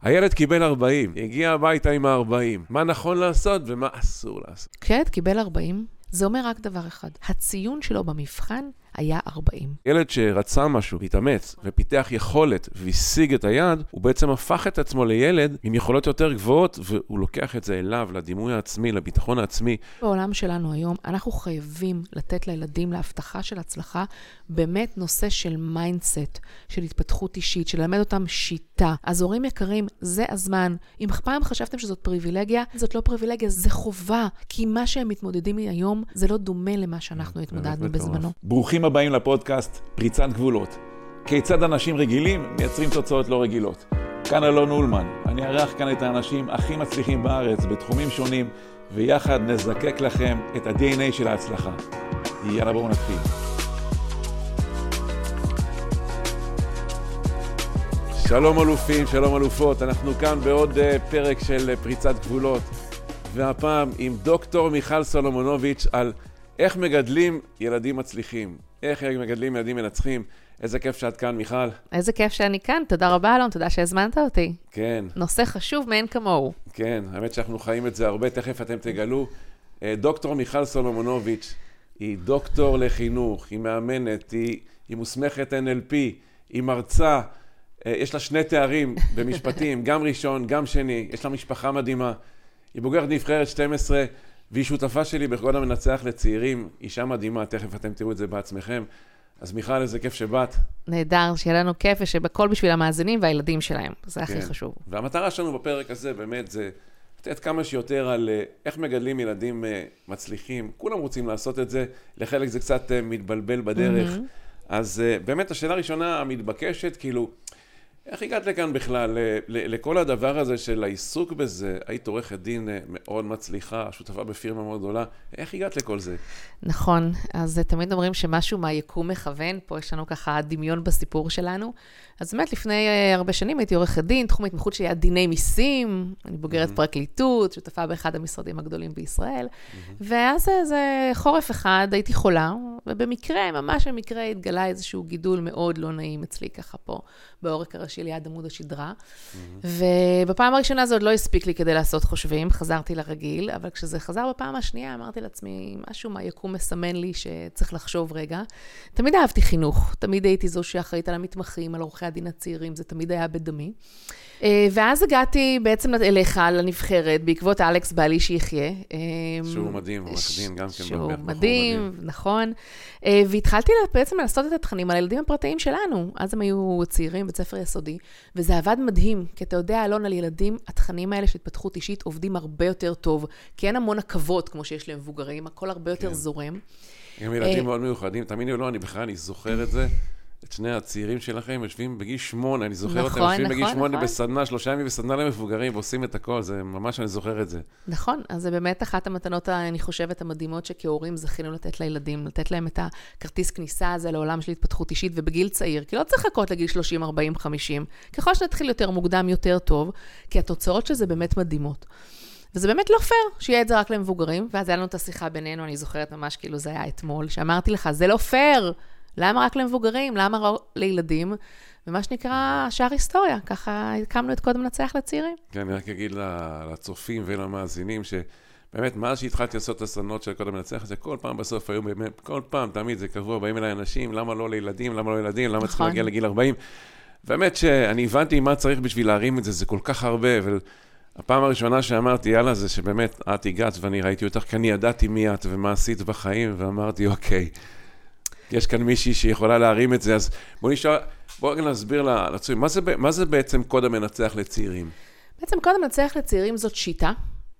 הילד קיבל 40, הגיע הביתה עם 40. מה נכון לעשות ומה אסור לעשות? כשילד קיבל 40, זה אומר רק דבר אחד. הציון שלו במבחן היה 40. ילד שרצה משהו, התאמץ ופיתח יכולת והשיג את היד, הוא בעצם הפך את עצמו לילד עם יכולות יותר גבוהות, והוא לוקח את זה אליו, לדימוי העצמי, לביטחון העצמי. בעולם שלנו היום, אנחנו חייבים לתת לילדים להבטחה של הצלחה, באמת נושא של מיינדסט, של התפתחות אישית, של ללמד אותם שיטה. אז הורים יקרים, זה הזמן. אם פעם חשבתם שזאת פריבילגיה, זאת לא פריבילגיה, זה חובה. כי מה שהם מתמודדים היום, זה לא דומה למה שאנחנו התמודדנו בזמנו. ברוכים הבאים לפודקאסט פריצת גבולות. כיצד אנשים רגילים מייצרים תוצאות לא רגילות. כאן אלון אולמן. אני ארח כאן את האנשים הכי מצליחים בארץ בתחומים שונים, ויחד נזקק לכם את ה-DNA של ההצלחה. יאללה, בואו נתחיל. שלום אלופים, שלום אלופות. אנחנו כאן בעוד פרק של פריצת גבולות, והפעם עם דוקטור מיכל סולומונוביץ' על איך מגדלים ילדים מצליחים. איך מגדלים ילדים מנצחים. איזה כיף שאת כאן, מיכל. איזה כיף שאני כאן. תודה רבה, אלון. תודה שהזמנת אותי. כן. נושא חשוב מאין כמוהו. כן, האמת שאנחנו חיים את זה הרבה, תכף אתם תגלו. דוקטור מיכל סולומונוביץ' היא דוקטור לחינוך, היא מאמנת, היא מוסמכת NLP, היא מרצה, יש לה 2 תארים במשפטים, גם ראשון, גם שני, יש לה משפחה מדהימה. היא בוגרת נבחרת 12, והיא שותפה שלי בקוד המנצח לצעירים, אישה מדהימה, תכף אתם תראו את זה בעצמכם. אז מיכל, איזה כיף שבאת. נהדר, שיהיה לנו כיף ושבכל בשביל המאזינים והילדים שלהם. זה הכי חשוב. והמטרה שלנו בפרק הזה באמת זה לתת כמה שיותר על איך מגדלים ילדים מצליחים. כולם רוצים לעשות את זה, לחלק זה קצת מתבלבל בדרך. אז באמת השאלה הראשונה המתבקשת, כאילו, איך הגעת לכאן בכלל, לכל הדבר הזה של העיסוק בזה? היית עורכת דין מאוד מצליחה, שותפה בפירמה מאוד גדולה. איך הגעת לכל זה? נכון, אז תמיד אומרים שמשהו מהיקום מכוון, פה יש לנו ככה דמיון בסיפור שלנו. אז באמת לפני הרבה שנים הייתי עורכת דין, תחום ההתמחות שלי היה דיני מיסים, אני בוגרת פרקליטות, שותפה באחד המשרדים הגדולים בישראל, ואז איזה חורף אחד הייתי חולה, ובמקרה, ממש במקרה התגלה איזשהו גידול מאוד לא נעים אצלי ככה פה, בעורק הראשי ליד עמוד השדרה, ובפעם הראשונה זה עוד לא הספיק לי כדי לעשות חושבים, חזרתי לרגיל, אבל כשזה חזר בפעם השנייה, אמרתי לעצמי, משהו מהיקום מסמן לי שצריך לחשוב רגע. תמיד אהבתי חינוך, תמיד הייתי זו שאחראית על המתמחים, על עורכי הדין הצעירים, זה תמיד היה בדמי. ואז הגעתי בעצם אליך, לנבחרת, בעקבות אלכס בעלי שיחיה. שהוא מדהים, הוא מקדין גם כן. שהוא מדהים, נכון. והתחלתי בעצם לעשות את התכנים על הילדים הפרטיים שלנו. אז הם היו צעירים בית ספר יסודי, וזה עבד מדהים, כי אתה יודע, אלון, על ילדים, התכנים האלה של התפתחות אישית עובדים הרבה יותר טוב, כי אין המון עכבות כמו שיש למבוגרים, הכל הרבה יותר זורם. גם ילדים מאוד מיוחדים, תאמיני או לא, אני זוכר את זה. את שני הצעירים שלכם יושבים בגיל 8, אני זוכר אותם, יושבים בגיל 8 בסדנה, 3 ימים בסדנה למבוגרים, ועושים את הכל, זה ממש, אני זוכר את זה. נכון, אז זה באמת אחת המתנות, אני חושבת, המדהימות שכהורים זכינו לתת לילדים, לתת להם את הכרטיס כניסה הזה לעולם של התפתחות אישית ובגיל צעיר, כי לא צריך לחכות לגיל 30, 40, 50, ככל שנתחיל יותר מוקדם, יותר טוב, כי התוצאות של זה באמת מדהימות. וזה באמת לא פייר שיהיה את זה רק למבוגרים, ואז היה לנו את השיחה בינינו, אני זוכרת ממש כאילו זה היה אתמול, שאמרתי לך, זה לא פייר. למה רק למבוגרים? למה רק לילדים? ומה שנקרא שער היסטוריה. ככה הקמנו את קוד המנצח לצעירים. כן, אני רק אגיד לצופים ולמאזינים שבאמת, מאז שהתחלתי לעשות את הסדנות של קוד המנצח, זה כל פעם בסוף היום, באמת, כל פעם, תמיד זה קבוע, באים אליי אנשים, למה לא לילדים, למה לא ילדים, למה צריך להגיע לגיל 40. באמת שאני הבנתי מה צריך בשביל להרים את זה, זה כל כך הרבה, והפעם הראשונה שאמרתי, יאללה, זה שבאמת את הגעת ואני ראיתי אותך, כי אני ידעתי מי את ומה עשית בחיים, ואמרתי, אוקיי. יש כאן מישהי שיכולה להרים את זה, אז בואו נסביר לצעירים, מה זה בעצם קוד המנצח לצעירים? בעצם קוד המנצח לצעירים זאת שיטה,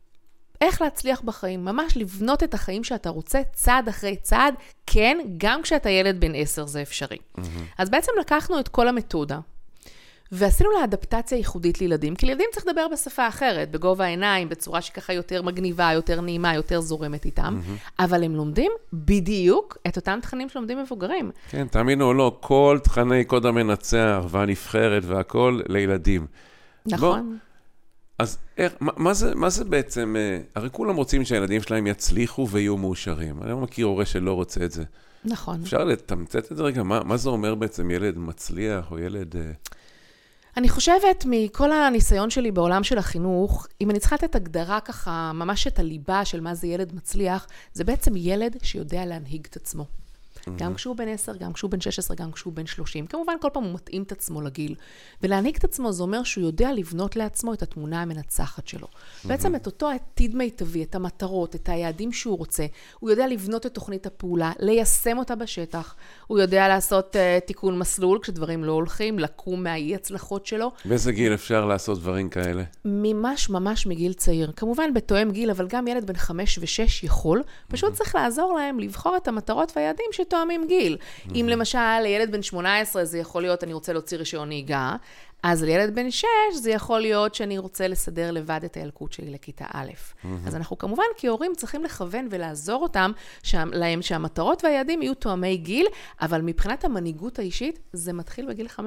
איך להצליח בחיים, ממש לבנות את החיים שאתה רוצה צעד אחרי צעד, כן, גם כשאתה ילד בן 10 זה אפשרי. אז בעצם לקחנו את כל המתודה, ועשינו לה אדפטציה ייחודית לילדים, כי לילדים צריך לדבר בשפה אחרת, בגובה העיניים, בצורה שככה יותר מגניבה, יותר נעימה, יותר זורמת איתם, אבל הם לומדים בדיוק את אותם תכנים שלומדים מבוגרים. כן, תאמינו או לא, כל תכני קוד המנצח והנבחרת והכל לילדים. נכון. אז מה זה בעצם, הרי כולם רוצים שהילדים שלהם יצליחו ויהיו מאושרים. אני לא מכיר הורה שלא רוצה את זה. נכון. אפשר לתמצת את זה רגע, מה זה אומר בעצם ילד מצליח או ילד... אני חושבת מכל הניסיון שלי בעולם של החינוך, אם אני צריכה לתת הגדרה ככה, ממש את הליבה של מה זה ילד מצליח, זה בעצם ילד שיודע להנהיג את עצמו. גם כשהוא בן 10, גם כשהוא בן 16, גם כשהוא בן 30. כמובן, כל פעם הוא מתאים את עצמו לגיל. ולהנהיג את עצמו זה אומר שהוא יודע לבנות לעצמו את התמונה המנצחת שלו. בעצם את אותו עתיד מיטבי, את המטרות, את היעדים שהוא רוצה. הוא יודע לבנות את תוכנית הפעולה, ליישם אותה בשטח. הוא יודע לעשות תיקון מסלול כשדברים לא הולכים, לקום מהאי הצלחות שלו. באיזה גיל אפשר לעשות דברים כאלה? ממש מגיל צעיר. כמובן בתואם גיל, אבל גם ילד בן 5 ו-6 יכול. פשוט צריך לעזור להם לבחור את המטרות והיעדים שתואמים גיל. אם למשל לילד בן 18 זה יכול להיות אני רוצה להוציא רישיון נהיגה, אז לילד בן 6 זה יכול להיות שאני רוצה לסדר לבד את הילקוט שלי לכיתה א'. אז אנחנו כמובן כהורים צריכים לכוון ולעזור אותם להם שהמטרות והיעדים יהיו תואמי גיל, אבל מבחינת המנהיגות האישית זה מתחיל בגיל 5-6.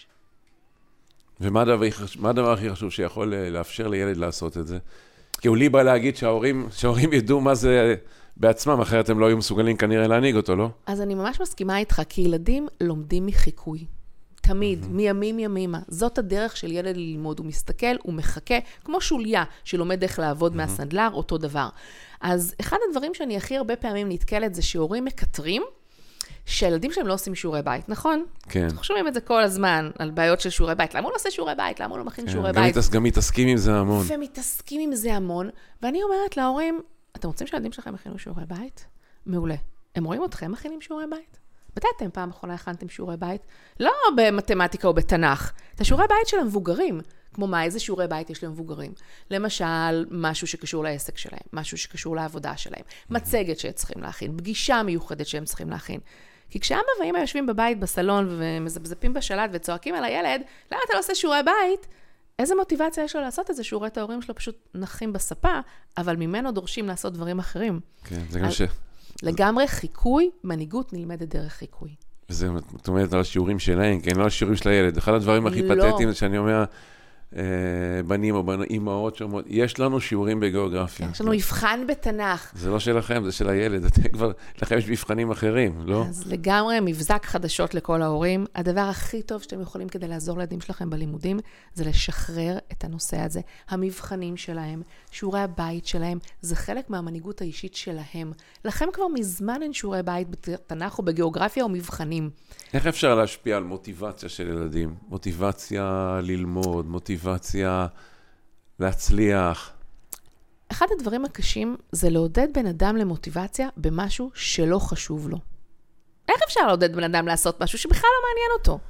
ומה הדבר הכי חשוב שיכול לאפשר לילד לעשות את זה? כי הוא לי בא להגיד שההורים ידעו מה זה בעצמם, אחרת הם לא היו מסוגלים כנראה להנהיג אותו, לא? אז אני ממש מסכימה איתך, כי ילדים לומדים מחיקוי. תמיד, מימים ימימה. זאת הדרך של ילד ללמוד. הוא מסתכל, הוא מחכה, כמו שוליה שלומד איך לעבוד מהסנדלר, אותו דבר. אז אחד הדברים שאני הכי הרבה פעמים נתקלת זה שהורים מקטרים, שילדים שלהם לא עושים שיעורי בית, נכון? כן. אנחנו שומעים את זה כל הזמן, על בעיות של שיעורי בית. למה הוא לא עושה שיעורי בית? למה הוא לא מכין שיעורי בית? גם מתעסקים עם זה המון. ומתעסקים עם זה המון. ואני אומרת להורים, אתם רוצים שהילדים שלכם מכינו שיעורי בית? מעולה. הם רואים אתכם מכינים שיעורי בית? מתי אתם פעם אחרונה הכנתם שיעורי בית? לא במתמטיקה או בתנ"ך. את השיעורי בית של המבוגרים. כמו מה, איזה שיעורי בית יש למבוגרים? למשל, משהו שקשור לעסק שלהם, משהו שקשור לעבודה שלהם, מצגת שצריכים להכין, פגישה מיוחדת שהם צריכים להכין. כי כשאבא ואמא יושבים בבית בסלון ומזפזפים בשלט וצועקים על הילד, למה אתה לא עושה שיעורי בית? איזה מוטיבציה יש לו לעשות את זה? שהוא רואה את ההורים שלו פשוט נחים בספה, אבל ממנו דורשים לעשות דברים אחרים. כן, זה גם לגמרי חיקוי, מנהיגות נלמדת דרך חיקוי. וזה, את אומרת על השיעורים שלהם, כן, לא על השיעורים של הילד. אחד הדברים הכי פתטיים שאני אומר, בנים או אימהות שאומרות, יש לנו שיעורים בגיאוגרפיה. יש לנו מבחן בתנ"ך. זה לא שלכם, זה של הילד. אתם כבר, לכם יש מבחנים אחרים, לא? אז לגמרי מבזק חדשות לכל ההורים. הדבר הכי טוב שאתם יכולים כדי לעזור לילדים שלכם בלימודים, זה לשחרר את הנושא הזה. המבחנים שלהם, שיעורי הבית שלהם, זה חלק מהמנהיגות האישית שלהם. לכם כבר מזמן אין שיעורי בית בתנ"ך או בגיאוגרפיה או מבחנים. איך אפשר להשפיע על מוטיבציה של ילדים? מוטיבציה ללמוד, מוטיבציה להצליח. אחד הדברים הקשים זה לעודד בן אדם למוטיבציה במשהו שלא חשוב לו. איך אפשר לעודד בן אדם לעשות משהו שבכלל לא מעניין אותו?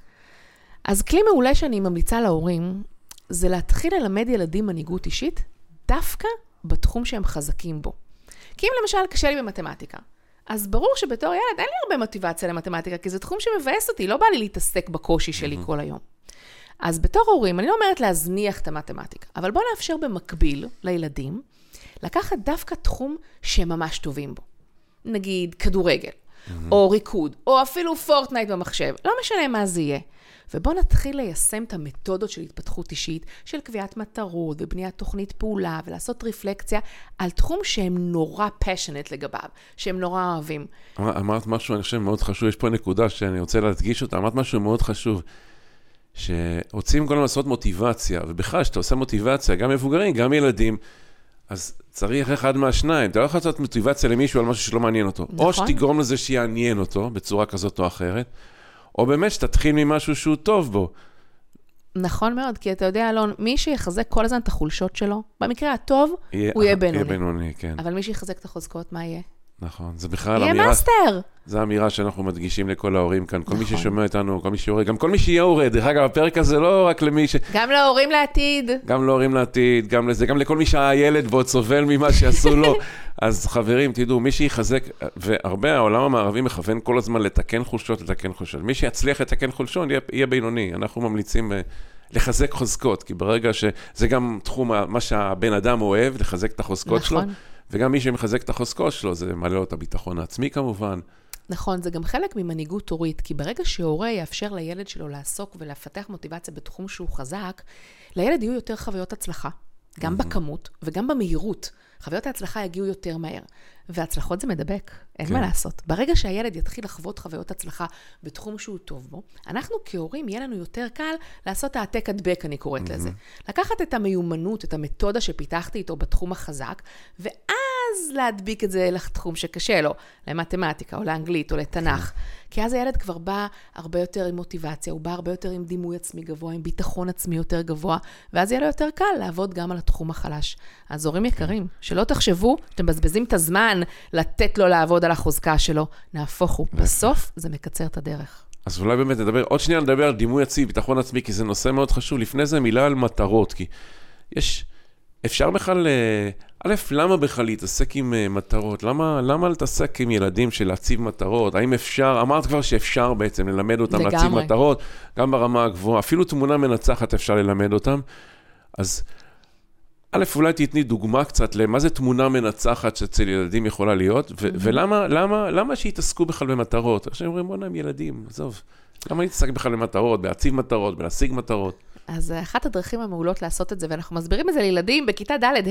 אז כלי מעולה שאני ממליצה להורים, זה להתחיל ללמד ילדים מנהיגות אישית, דווקא בתחום שהם חזקים בו. כי אם למשל קשה לי במתמטיקה, אז ברור שבתור ילד אין לי הרבה מוטיבציה למתמטיקה, כי זה תחום שמבאס אותי, לא בא לי להתעסק בקושי שלי כל היום. אז בתור הורים, אני לא אומרת להזניח את המתמטיקה, אבל בוא נאפשר במקביל לילדים, לקחת דווקא תחום שהם ממש טובים בו. נגיד כדורגל, או ריקוד, או אפילו פורטנייט במחשב, לא משנה מה זה יהיה. ובוא נתחיל ליישם את המתודות של התפתחות אישית, של קביעת מטרות ובניית תוכנית פעולה, ולעשות רפלקציה על תחום שהם נורא passionate לגביו, שהם נורא אוהבים. אמרת משהו, אני חושב, מאוד חשוב, יש פה נקודה שאני רוצה להדגיש אותה, אמרת משהו מאוד חשוב, שרוצים כל הזמן לעשות מוטיבציה, ובכלל, שאתה עושה מוטיבציה, גם מבוגרים, גם ילדים, אז צריך אחד מהשניים. אתה לא יכול לעשות מוטיבציה למישהו על משהו שלא מעניין אותו. נכון. או שתגרום לזה שיעניין אותו, בצורה כזאת או אחרת, או באמת שתתחיל ממשהו שהוא טוב בו. נכון מאוד, כי אתה יודע, אלון, מי שיחזק כל הזמן את החולשות שלו, במקרה הטוב, הוא יהיה בינוני. יהיה בינוני, כן. אבל מי שיחזק את החוזקות, מה יהיה? נכון, זה בכלל יהיה מאסטר. זו אמירה שאנחנו מדגישים לכל ההורים כאן, כל מי ששומע איתנו, כל מי שיורה, גם כל מי שיהיה הורה, דרך אגב, הפרק הזה לא רק למי גם להורים לעתיד. גם להורים לעתיד, גם לזה, גם לכל מי שהילד ועוד סובל ממה שעשו לו. אז חברים, תדעו, מי שיחזק, והרבה העולם המערבי מכוון כל הזמן לתקן חולשות. מי שיצליח לתקן חולשות, יהיה בינוני. אנחנו ממליצים לחזק חוזקות, כי ברגע שזה גם תחום מה שהבן אדם אוהב, לחזק את החוזקות שלו. וגם מי שמחזק את החוזקות שלו, זה מלא לו את הביטחון העצמי כמובן. נכון, זה גם חלק ממנהיגות הורית, כי ברגע שהורה יאפשר לילד שלו לעסוק ולפתח מוטיבציה בתחום שהוא חזק, לילד יהיו יותר חוויות הצלחה. גם בכמות וגם במהירות. חוויות ההצלחה יגיעו יותר מהר. והצלחות זה מדבק, אין מה לעשות. ברגע שהילד יתחיל לחוות חוויות הצלחה בתחום שהוא טוב בו, אנחנו כהורים יהיה לנו יותר קל לעשות העתק הדבק, אני קוראת לזה. לקחת את המיומנות, את המתודה שפיתחתי איתו בתחום החזק, ואז להדביק את זה לתחום שקשה לו, למתמטיקה או לאנגלית או לתנ"ך. כי אז הילד כבר בא הרבה יותר עם מוטיבציה, הוא בא הרבה יותר עם דימוי עצמי גבוה, עם ביטחון עצמי יותר גבוה, ואז יהיה לו יותר קל לעבוד גם על התחום החלש. אז הורים יקרים, שלא תחשבו, אתם מבזבזים את הזמן לתת לו לעבוד על החוזקה שלו, נהפוך הוא. בסוף זה מקצר את הדרך. אז אולי באמת עוד שנייה נדבר על דימוי עצמי, ביטחון עצמי, כי זה נושא מאוד חשוב. לפני זה מילה על מטרות, כי אפשר בכלל, למה בכלל להתעסק עם מטרות? למה להתעסק עם ילדים של להציב מטרות? האם אפשר, אמרת כבר שאפשר בעצם ללמד אותם להציב מטרות, גם ברמה הגבוהה, אפילו תמונה מנצחת אפשר ללמד אותם. אז אולי תתני דוגמה קצת למה זה תמונה מנצחת שאצל ילדים יכולה להיות, ולמה שיתעסקו בכלל במטרות? עכשיו אומרים, בוא נעים ילדים, עזוב, למה להתעסק בכלל במטרות, בהציב מטרות, בלהשיג מטרות? אז אחת הדרכים המעולות לעשות את זה, ואנחנו מסבירים את זה לילדים בכיתה ד'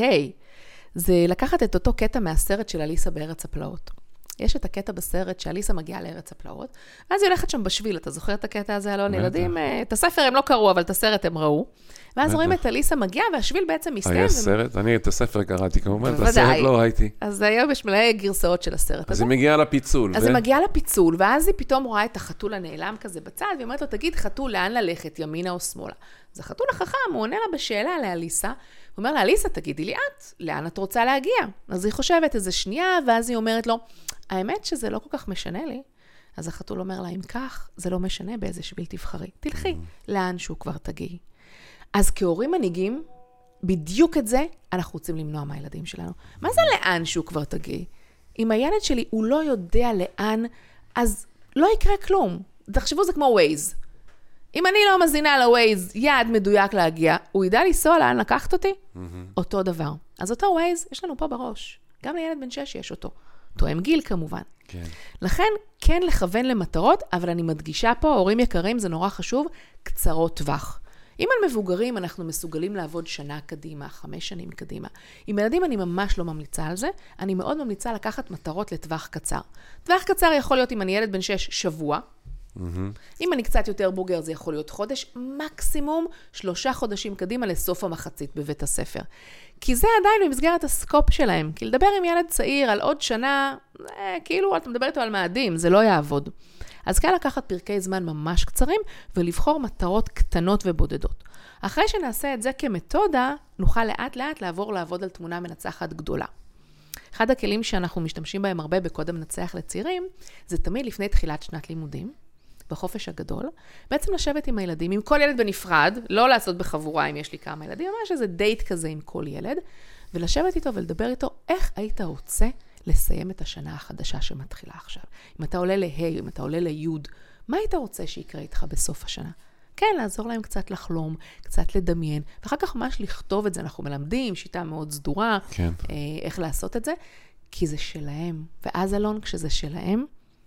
זה לקחת את אותו קטע מהסרט של אליסה בארץ הפלאות. יש את הקטע בסרט שאליסה מגיעה לארץ הפלאות, ואז היא הולכת שם בשביל, אתה זוכר את הקטע הזה, אלון? ילדים, את הספר הם לא קראו, אבל את הסרט הם ראו. ואז רואים את אליסה מגיעה, והשביל בעצם מסתיים. יש סרט? אני את הספר קראתי כמובן, את הסרט לא ראיתי. אז היום יש מלא גרסאות של הסרט הזה. אז היא מגיעה לפיצול. אז היא מגיעה לפיצול, ואז היא פתאום רואה את החתול הנעלם כזה בצד, והיא אומרת לו, תגיד, חתול, לאן ללכת, ימינה או שמאלה? אז החתול החכם, הוא עונה לה בשאלה לאליסה, הוא אומר לה, אליסה, תגידי לי את, לאן את רוצה להגיע? אז היא חושבת איזה שנייה, ואז היא אומרת לו, האמת שזה לא כל כך משנה לי. אז החתול אומר לה, אם כך, זה לא משנה באיזה שביל תבחרי. תלכי, לאן שהוא כבר תגיעי. אז כהורים מנהיגים, בדיוק את זה אנחנו רוצים למנוע מהילדים שלנו. מה זה לאן שהוא כבר תגיעי? אם הילד שלי הוא לא יודע לאן, אז לא יקרה כלום. תחשבו, זה כמו ווייז. אם אני לא מזינה לווייז יעד מדויק להגיע, הוא ידע לנסוע לאן לקחת אותי? אותו דבר. אז אותו ווייז יש לנו פה בראש. גם לילד בן 6 יש אותו. תואם גיל כמובן. כן. לכן כן לכוון למטרות, אבל אני מדגישה פה, הורים יקרים, זה נורא חשוב, קצרות טווח. אם על מבוגרים אנחנו מסוגלים לעבוד שנה קדימה, 5 שנים קדימה. עם ילדים אני ממש לא ממליצה על זה, אני מאוד ממליצה לקחת מטרות לטווח קצר. טווח קצר יכול להיות אם אני ילד בן 6 שבוע, אם אני קצת יותר בוגר זה יכול להיות חודש, מקסימום 3 חודשים קדימה לסוף המחצית בבית הספר. כי זה עדיין במסגרת הסקופ שלהם, כי לדבר עם ילד צעיר על עוד שנה, כאילו אתה מדבר איתו על מאדים, זה לא יעבוד. אז כאן לקחת פרקי זמן ממש קצרים, ולבחור מטרות קטנות ובודדות. אחרי שנעשה את זה כמתודה, נוכל לאט לאט לעבוד על תמונה מנצחת גדולה. אחד הכלים שאנחנו משתמשים בהם הרבה בקוד המנצח לצעירים, זה תמיד לפני תחילת שנת לימודים, בחופש הגדול, בעצם לשבת עם הילדים, עם כל ילד בנפרד, לא לעשות בחבורה אם יש לי כמה ילדים, ממש איזה דייט כזה עם כל ילד, ולשבת איתו ולדבר איתו, איך היית רוצה לסיים את השנה החדשה שמתחילה עכשיו. אם אתה עולה לה', אם אתה עולה ליוד, מה היית רוצה שיקרה איתך בסוף השנה? כן, לעזור להם קצת לחלום, קצת לדמיין, ואחר כך ממש לכתוב את זה, אנחנו מלמדים, שיטה מאוד סדורה, כן. איך לעשות את זה, כי זה שלהם. ואז אלון, כשזה שלהם,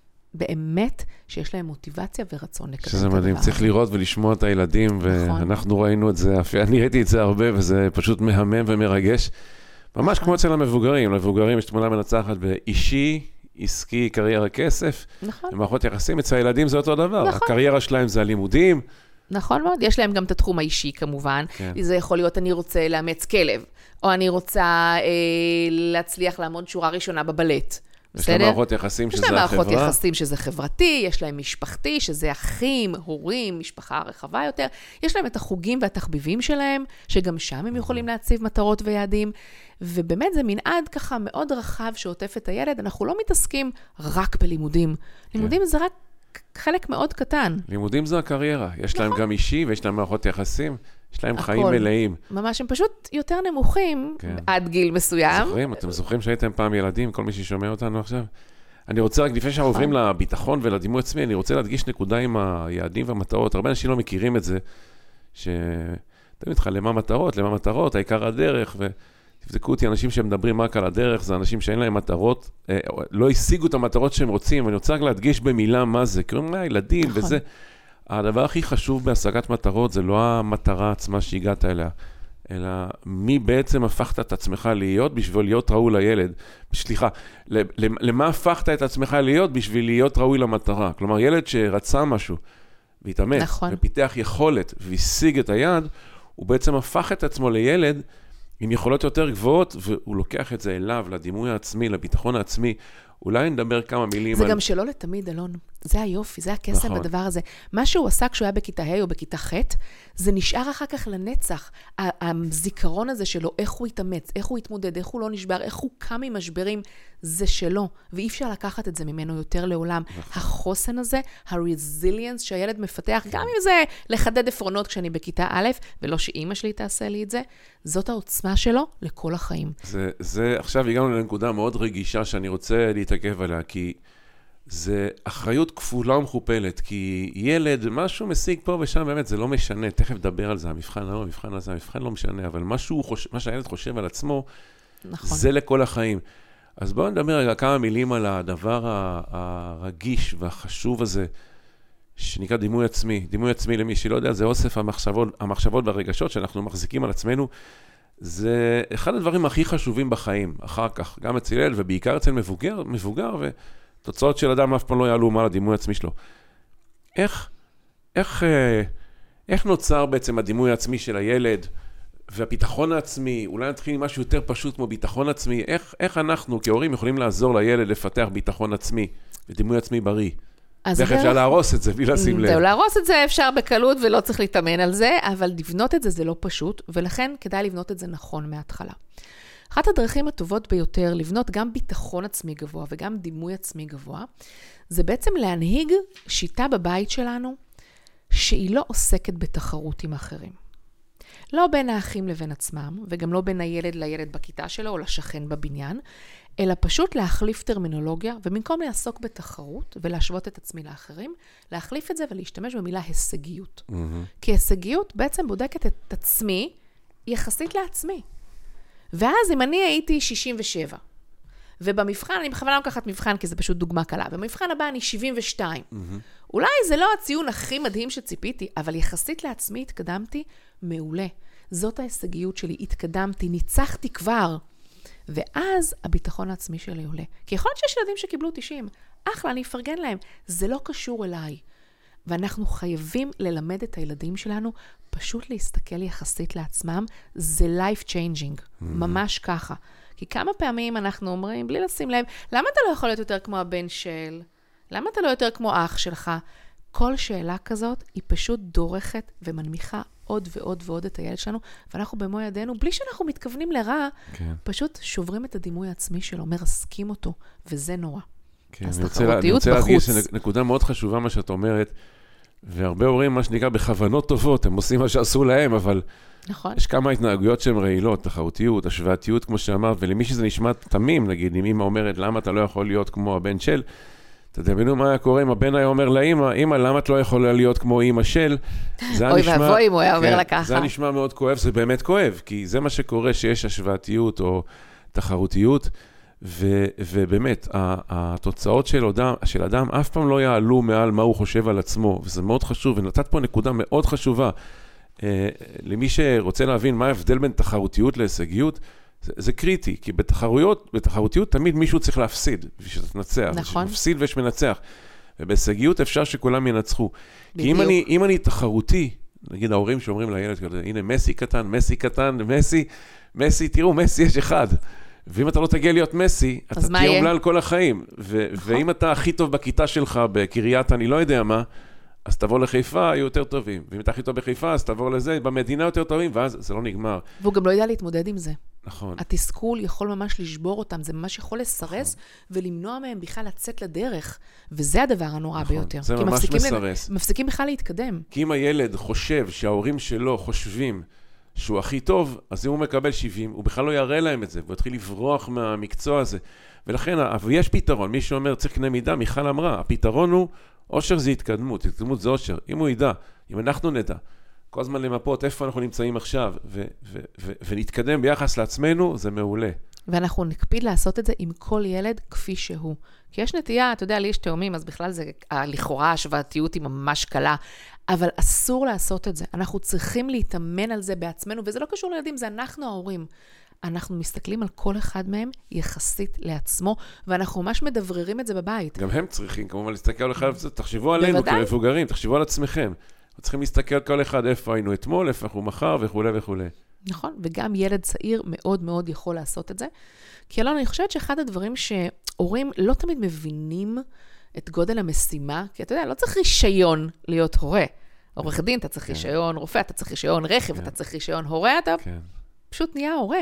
באמת שיש להם מוטיבציה ורצון לקדם את הדבר. שזה מדהים, צריך לראות ולשמוע את הילדים, ואנחנו ראינו את זה, אני ראיתי את זה הרבה, וזה פשוט מהמם ומרגש. ממש כמו אצל המבוגרים, למבוגרים יש תמונה מנצחת באישי, עסקי, קריירה, כסף. נכון. במערכות יחסים, אצל הילדים זה אותו דבר. נכון. הקריירה שלהם זה הלימודים. נכון מאוד, יש להם גם את התחום האישי כמובן. כן. זה יכול להיות, אני רוצה לאמץ כלב, או אני רוצה להצליח לעמוד שורה ראשונה בבלט. יש להם מערכות יחסים שזה החברה. יש להם מערכות יחסים שזה חברתי, יש להם משפחתי, שזה אחים, הורים, משפחה רחבה יותר. יש להם את החוגים והתחביבים שלהם, שגם שם הם יכולים להציב מטרות ויעדים. ובאמת זה מנעד ככה מאוד רחב שעוטף את הילד. אנחנו לא מתעסקים רק בלימודים. לימודים זה רק חלק מאוד קטן. לימודים זה הקריירה. יש להם גם אישי ויש להם מערכות יחסים. יש להם חיים מלאים. ממש, הם פשוט יותר נמוכים עד גיל מסוים. אתם זוכרים שהייתם פעם ילדים, כל מי ששומע אותנו עכשיו? אני רוצה רק, לפני שאנחנו עוברים לביטחון ולדימוי עצמי, אני רוצה להדגיש נקודה עם היעדים והמטרות. הרבה אנשים לא מכירים את זה, שאתם איתך למה מטרות, העיקר הדרך, ותבדקו אותי, אנשים שמדברים רק על הדרך, זה אנשים שאין להם מטרות, לא השיגו את המטרות שהם רוצים, ואני רוצה רק להדגיש במילה מה זה, כי אומרים, ילדים וזה. הדבר הכי חשוב בהשגת מטרות זה לא המטרה עצמה שהגעת אליה, אלא מי בעצם הפכת את עצמך להיות בשביל להיות ראוי לילד. סליחה, למה הפכת את עצמך להיות בשביל להיות ראוי למטרה? כלומר, ילד שרצה משהו, והתאמץ, נכון. ופיתח יכולת, והשיג את היד, הוא בעצם הפך את עצמו לילד עם יכולות יותר גבוהות, והוא לוקח את זה אליו, לדימוי העצמי, לביטחון העצמי. אולי נדבר כמה מילים זה גם שלא לתמיד, אלון. זה היופי, זה הקסם נכון. בדבר הזה. מה שהוא עשה כשהוא היה בכיתה ה' או בכיתה ח', זה נשאר אחר כך לנצח. הזיכרון הזה שלו, איך הוא התאמץ, איך הוא התמודד, איך הוא לא נשבר, איך הוא קם ממשברים, זה שלו. ואי אפשר לקחת את זה ממנו יותר לעולם. נכון. החוסן הזה, הרזיליאנס שהילד מפתח, גם אם זה לחדד עפרונות כשאני בכיתה א', ולא שאמא שלי תעשה לי את זה, זאת העוצמה שלו לכל החיים. זה עכשיו הגענו לנקודה מאוד רגישה שאני רוצה להתעכב עליה, כי זה אחריות כפולה ומכופלת, כי ילד, משהו משיג פה ושם, באמת, זה לא משנה, תכף דבר על זה, המבחן לא משנה, אבל מה שהילד חושב על עצמו, נכון. זה לכל החיים. אז בואו נדבר רגע כמה מילים על הדבר הרגיש והחשוב הזה, שנקרא דימוי עצמי. דימוי עצמי, למי שלא יודע, זה אוסף המחשבות והרגשות שאנחנו מחזיקים על עצמנו. זה אחד הדברים הכי חשובים בחיים, אחר כך, גם אצל ילד ובעיקר אצל מבוגר, ותוצאות של אדם אף פעם לא יעלו מעל הדימוי העצמי שלו. איך נוצר בעצם הדימוי העצמי של הילד, והביטחון העצמי? אולי נתחיל עם משהו יותר פשוט כמו ביטחון עצמי. איך אנחנו כהורים יכולים לעזור לילד לפתח ביטחון עצמי ודימוי עצמי בריא? איך אפשר להרוס את זה בלי לשים לב? זהו, להרוס את זה אפשר בקלות ולא צריך להתאמן על זה, אבל לבנות את זה זה לא פשוט, ולכן כדאי לבנות את זה נכון מההתחלה. אחת הדרכים הטובות ביותר לבנות גם ביטחון עצמי גבוה וגם דימוי עצמי גבוה, זה בעצם להנהיג שיטה בבית שלנו שהיא לא עוסקת בתחרות עם אחרים. לא בין האחים לבין עצמם, וגם לא בין הילד לילד בכיתה שלו או לשכן בבניין, אלא פשוט להחליף טרמינולוגיה, ובמקום לעסוק בתחרות ולהשוות את עצמי לאחרים, להחליף את זה ולהשתמש במילה הישגיות. כי הישגיות בעצם בודקת את עצמי יחסית לעצמי. ואז אם אני הייתי 67, ובמבחן, אני בכוונה לוקחת מבחן כי זה פשוט דוגמה קלה, במבחן הבא אני 72. אולי זה לא הציון הכי מדהים שציפיתי, אבל יחסית לעצמי התקדמתי מעולה. זאת ההישגיות שלי, התקדמתי, ניצחתי כבר. ואז הביטחון העצמי שלי עולה. כי יכול להיות שיש ילדים שקיבלו 90. אחלה, אני אפרגן להם. זה לא קשור אליי. ואנחנו חייבים ללמד את הילדים שלנו פשוט להסתכל יחסית לעצמם. זה life changing. ממש ככה. כי כמה פעמים אנחנו אומרים, בלי לשים לב, למה אתה לא יכול להיות יותר כמו הבן של? למה אתה לא יותר כמו אח שלך? כל שאלה כזאת היא פשוט דורכת ומנמיכה עוד ועוד ועוד את הילד שלנו, ואנחנו במו ידינו, בלי שאנחנו מתכוונים לרע, כן. פשוט שוברים את הדימוי העצמי שלו, מרסקים אותו, וזה נורא. כן, אז אני רוצה להדגיש נקודה מאוד חשובה מה שאת אומרת, והרבה הורים, מה שנקרא, בכוונות טובות, הם עושים מה שעשו להם, אבל נכון. יש כמה התנהגויות שהן רעילות, תחרותיות, השוואתיות, כמו שאמרת, ולמי שזה נשמע תמים, נגיד, אם אמא אומרת, למה אתה לא יכול להיות כמו הבן של, תדמיינו מה היה קורה אם הבן היה אומר לאמא, אמא, למה את לא יכולה להיות כמו אמא של? אוי ואבוי אם הוא היה אומר לה ככה. זה נשמע מאוד כואב, זה באמת כואב, כי זה מה שקורה שיש השוואתיות או תחרותיות, ובאמת, התוצאות של אדם אף פעם לא יעלו מעל מה הוא חושב על עצמו, וזה מאוד חשוב, ונתת פה נקודה מאוד חשובה, למי שרוצה להבין מה ההבדל בין תחרותיות להישגיות, זה קריטי, כי בתחרותיות תמיד מישהו צריך להפסיד, בשביל שתנצח. נכון. יש מפסיד ויש מנצח. ובהישגיות אפשר שכולם ינצחו. בדיוק. כי אם אני תחרותי, נגיד ההורים שאומרים לילד כזה, הנה מסי קטן, מסי, תראו, מסי יש אחד. ואם אתה לא תגיע להיות מסי, אתה תהיה אומלל כל החיים. ואם אתה הכי טוב בכיתה שלך, בקריית אני לא יודע מה, אז תבוא לחיפה, יהיו יותר טובים. ואם אתה הכי טוב בחיפה, אז תבוא לזה, במדינה יותר טובים, ואז זה לא נגמר. והוא גם לא יודע להתמודד עם זה. נכון. התסכול יכול ממש לשבור אותם, זה ממש יכול לסרס, ולמנוע מהם בכלל לצאת לדרך. וזה הדבר הנורא ביותר. זה ממש מסרס. מפסיקים בכלל להתקדם. כי אם הילד חושב שההורים שלו חושבים שהוא הכי טוב, אז אם הוא מקבל 70, הוא בכלל לא יראה להם את זה, והוא יתחיל לברוח מהמקצוע הזה. ולכן, יש פתרון. מי שאומר, צריך קנה מידה, מיכל אמרה, הפתרון הוא, אושר זה התקדמות זה אושר. אם הוא ידע, אם אנחנו נדע, כל הזמן למפות איפה אנחנו נמצאים עכשיו, ונתקדם ביחס לעצמנו, זה מעולה. ואנחנו נקפיד לעשות את זה עם כל ילד כפי שהוא. כי יש נטייה, אתה יודע, לי יש תאומים, אז בכלל זה, לכאורה השוואתיות היא ממש קלה, אבל אסור לעשות את זה. אנחנו צריכים להתאמן על זה בעצמנו, וזה לא קשור לילדים, זה אנחנו ההורים. אנחנו מסתכלים על כל אחד מהם יחסית לעצמו, ואנחנו ממש מדבררים את זה בבית. גם הם צריכים, כמובן, להסתכל על אחד, תחשבו עלינו כמבוגרים, תחשבו על עצמכם. צריכים להסתכל על כל אחד, איפה היינו אתמול, איפה אנחנו מחר, וכו' וכו'. נכון, וגם ילד צעיר מאוד מאוד יכול לעשות את זה. כי אלון, אני חושבת שאחד הדברים שהורים לא תמיד מבינים את גודל המשימה, כי אתה יודע, לא צריך רישיון להיות הורה. עורך דין, אתה צריך רישיון, רופא, אתה צריך רישיון, רכב, אתה צריך רישיון, הורה, אתה פשוט נהיה הורה.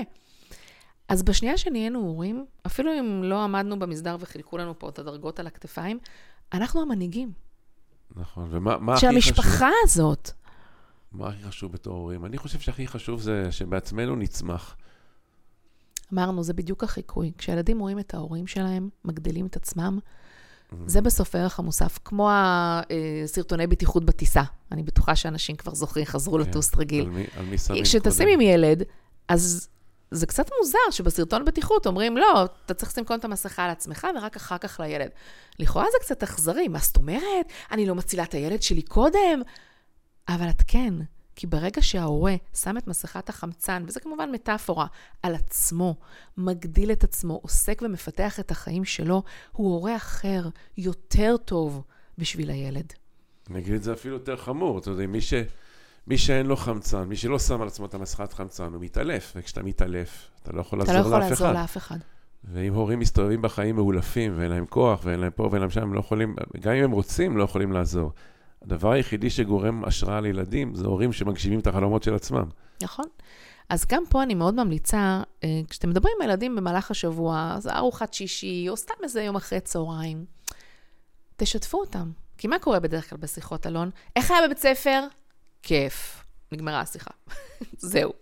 אז בשנייה שנהיינו הורים, אפילו אם לא עמדנו במסדר וחילקו לנו פה את הדרגות על הכתפיים, אנחנו המנהיגים. נכון, ומה הכי חשוב? שהמשפחה הזאת. מה הכי חשוב בתור הורים? אני חושב שהכי חשוב זה שבעצמנו נצמח. אמרנו, זה בדיוק החיקוי. כשילדים רואים את ההורים שלהם, מגדלים את עצמם, זה בסוף הערך המוסף, כמו הסרטוני בטיחות בטיסה. אני בטוחה שאנשים כבר זוכרים, חזרו לטוס רגיל. על מי שמים כשתשים עם ילד, אז זה קצת מוזר שבסרטון בטיחות אומרים, לא, אתה צריך לשים את המסכה על עצמך, ורק אחר כך לילד. לכאורה זה קצת אכזרי, מה זאת אומרת? אני לא מצילה את הילד שלי קודם. אבל את כן, כי ברגע שההורה שם את מסכת החמצן, וזה כמובן מטאפורה, על עצמו, מגדיל את עצמו, עוסק ומפתח את החיים שלו, הוא הורה אחר, יותר טוב בשביל הילד. אני אגיד את זה אפילו יותר חמור, אתה יודע, מי שאין לו חמצן, מי שלא שם על עצמו את המסכת חמצן, הוא מתעלף, וכשאתה מתעלף, אתה לא יכול לעזור לאף אחד. ואם הורים מסתובבים בחיים מאולפים, ואין להם כוח, ואין להם פה, ואין להם שם, הם לא יכולים, גם אם הם רוצים, לא יכולים לעזור. הדבר היחידי שגורם השראה לילדים, זה הורים שמגשימים את החלומות של עצמם. נכון. אז גם פה אני מאוד ממליצה, כשאתם מדברים עם ילדים במהלך השבוע, זה ארוחת שישי, או סתם איזה יום אחרי צהריים, תשתפו אותם. כי מה קורה בדרך כלל בשיחות, אלון? איך היה בבית ספר? כיף. נגמרה השיחה. זהו.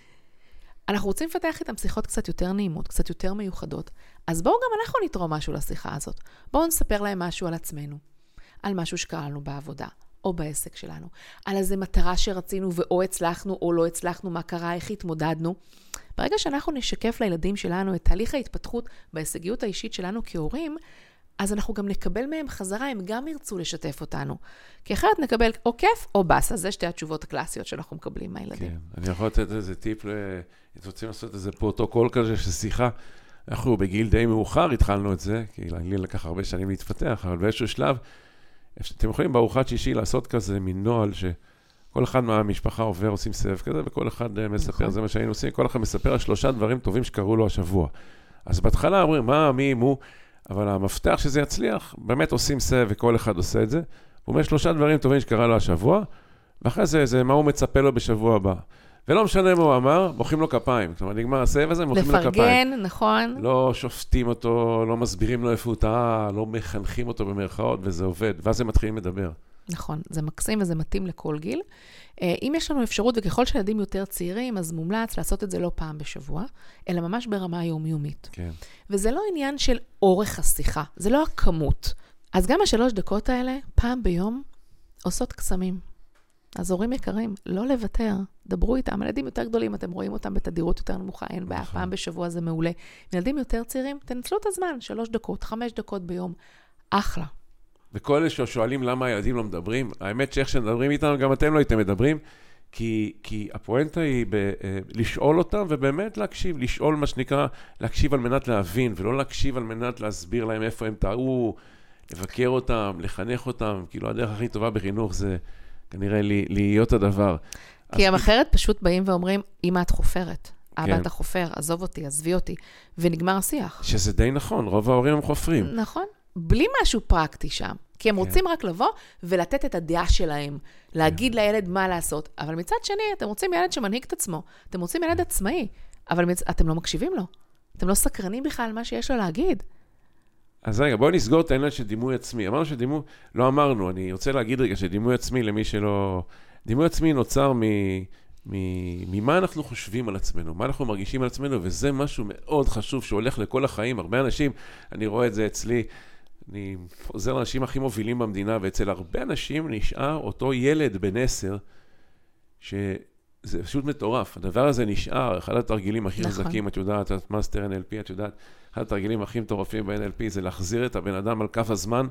אנחנו רוצים לפתח איתם שיחות קצת יותר נעימות, קצת יותר מיוחדות. אז בואו גם אנחנו נתרום משהו לשיחה הזאת. בואו נספר להם משהו על עצמנו. על משהו שקרה לנו בעבודה, או בעסק שלנו. על איזו מטרה שרצינו ואו הצלחנו או לא הצלחנו, מה קרה, איך התמודדנו. ברגע שאנחנו נשקף לילדים שלנו את תהליך ההתפתחות בהישגיות האישית שלנו כהורים, אז אנחנו גם נקבל מהם חזרה, הם גם ירצו לשתף אותנו. כי אחרת נקבל או כיף או בסה, זה שתי התשובות הקלאסיות שאנחנו מקבלים מהילדים. כן, אני יכול לתת איזה טיפ, רוצים לעשות איזה פרוטוקול כזה של שיחה. אנחנו בגיל די מאוחר התחלנו את זה, כי לי לקח הרבה שנים להתפתח, אבל באיזשהו שלב, אתם יכולים בארוחת שישי לעשות כזה מין נוהל שכל אחד מהמשפחה עובר, עושים סבב כזה, וכל אחד מספר, זה מה שהיינו עושים, כל אחד מספר על 3 דברים טובים שקרו לו השבוע. אז בהתחלה אומרים, מה, מי, מו, אבל המפתח שזה יצליח, באמת עושים סבב וכל אחד עושה את זה, הוא אומר 3 דברים טובים שקרה לו השבוע, ואחרי זה מה הוא מצפה לו בשבוע הבא. ולא משנה מה הוא אמר, מוחאים לו כפיים. כלומר, נגמר הסבב הזה, מוחאים לו כפיים. לפרגן, נכון. לא שופטים אותו, לא מסבירים לו איפה הוא טעה, לא מחנכים אותו במרכאות, וזה עובד. ואז הם מתחילים לדבר. נכון, זה מקסים וזה מתאים לכל גיל. אם יש לנו אפשרות, וככל שילדים יותר צעירים, אז מומלץ לעשות את זה לא פעם בשבוע, אלא ממש ברמה יומיומית. כן. וזה לא עניין של אורך השיחה, זה לא הכמות. אז גם 3 דקות האלה, פעם ביום, עושות קסמים. אז הורים יקרים, לא לוותר, דברו איתם. ילדים יותר גדולים, אתם רואים אותם בתדירות יותר נמוכה, אין בעיה, פעם בשבוע זה מעולה. ילדים יותר צעירים, תנצלו את הזמן, 3 דקות, 5 דקות ביום. אחלה. וכל אלה ששואלים למה הילדים לא מדברים, האמת שאיך שמדברים איתם, גם אתם לא הייתם מדברים, כי הפואנטה היא לשאול אותם ובאמת להקשיב, לשאול מה שנקרא, להקשיב על מנת להבין, ולא להקשיב על מנת להסביר להם איפה הם טעו, לבקר אותם, לחנך אותם, כאילו הדרך הכי טובה בחינוך זה כנראה להיות הדבר. כי הם אחרת פשוט באים ואומרים, אמא את חופרת, אבא אתה חופר, עזוב אותי, עזבי אותי, ונגמר השיח. שזה די נכון, רוב ההורים הם חופרים. נכון, בלי משהו פרקטי שם, כי הם רוצים רק לבוא ולתת את הדעה שלהם, להגיד לילד מה לעשות, אבל מצד שני, אתם רוצים ילד שמנהיג את עצמו, אתם רוצים ילד עצמאי, אבל אתם לא מקשיבים לו, אתם לא סקרנים בכלל על מה שיש לו להגיד. אז רגע, בואו נסגור את העניין של דימוי עצמי. אמרנו שדימוי, לא אמרנו, אני רוצה להגיד רגע שדימוי עצמי למי שלא... דימוי עצמי נוצר ממה אנחנו חושבים על עצמנו, מה אנחנו מרגישים על עצמנו, וזה משהו מאוד חשוב שהולך לכל החיים. הרבה אנשים, אני רואה את זה אצלי, אני עוזר לאנשים הכי מובילים במדינה, ואצל הרבה אנשים נשאר אותו ילד בן 10, זה פשוט מטורף. הדבר הזה נשאר, אחד התרגילים הכי חזקים, את יודעת, את מאסטר NLP, את יודעת, אחד התרגילים הכי מטורפים ב-NLP זה להחזיר את הבן אדם על כף הזמן,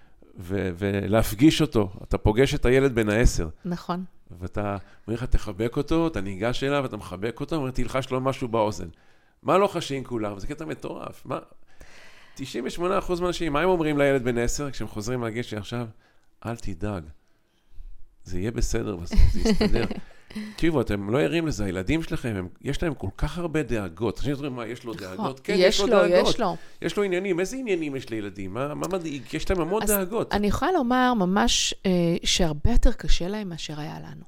ולהפגיש אותו. אתה פוגש את הילד בן 10. נכון. ואתה אומר לך, תחבק אותו, אתה ניגש אליו, אתה מחבק אותו, אומר, תלחש לו משהו באוזן. מה לא חשים כולם? זה קטע מטורף. מה? 98% מהאנשים, מה הם אומרים לילד בן 10, כשהם חוזרים להגיד שעכשיו, אל תדאג. זה יהיה בסדר בסוף, זה יסתדר. תקשיבו, אתם לא ערים לזה, הילדים שלכם, יש להם כל כך הרבה דאגות. אנשים אומרים, מה, יש לו דאגות? כן, יש לו דאגות. יש לו עניינים. איזה עניינים יש לילדים? מה מדאיג? יש להם המון דאגות. אני יכולה לומר ממש שהרבה יותר קשה להם מאשר היה לנו.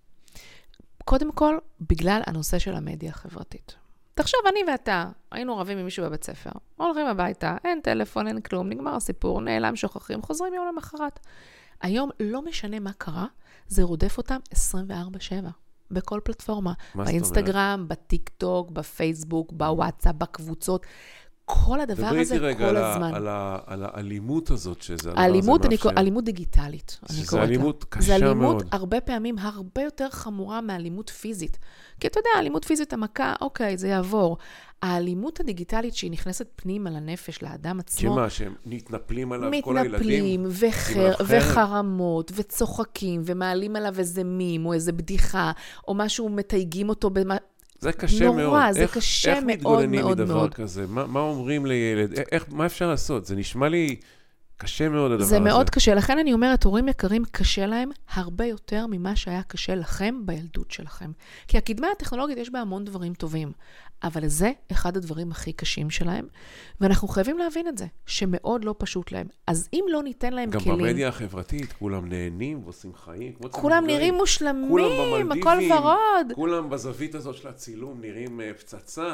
קודם כל, בגלל הנושא של המדיה החברתית. תחשוב, אני ואתה, היינו רבים עם מישהו בבית ספר, הולכים הביתה, אין טלפון, אין כלום, נגמר הסיפור, נעלם, שוכחים, חוזרים יום למחרת. היום לא משנה מה קרה, זה רודף אותם 24/7, בכל פלטפורמה. באינסטגרם, בטיק טוק, בפייסבוק, בוואטסאפ, בקבוצות. כל הדבר הזה כל הזמן. דברי איתי רגע על האלימות הזאת שזה... אלימות דיגיטלית. שזה אלימות קשה מאוד. זה אלימות הרבה פעמים הרבה יותר חמורה מאלימות פיזית. כי אתה יודע, אלימות פיזית המכה, אוקיי, זה יעבור. האלימות הדיגיטלית שהיא נכנסת פנימה לנפש, לאדם עצמו... שמה, שהם מתנפלים עליו כל הילדים? מתנפלים, וחרמות, וצוחקים, ומעלים עליו איזה מים, או איזה בדיחה, או משהו מתייגים אותו במה... זה קשה נורא, מאוד. זה קשה מאוד מאוד מאוד. איך מתגוננים מדבר כזה? מה אומרים לילד? מה אפשר לעשות? זה נשמע לי קשה מאוד הדבר הזה. זה מאוד קשה. לכן אני אומרת, הורים יקרים, קשה להם הרבה יותר ממה שהיה קשה לכם בילדות שלכם. כי הקדמה הטכנולוגית יש בה המון דברים טובים. אבל זה אחד הדברים הכי קשים שלהם, ואנחנו חייבים להבין את זה, שמאוד לא פשוט להם. אז אם לא ניתן להם כלים... גם במדיה החברתית, כולם נהנים ועושים חיים. כולם נראים מושלמים, הכל ורוד. כולם בזווית הזאת של הצילום נראים פצצה.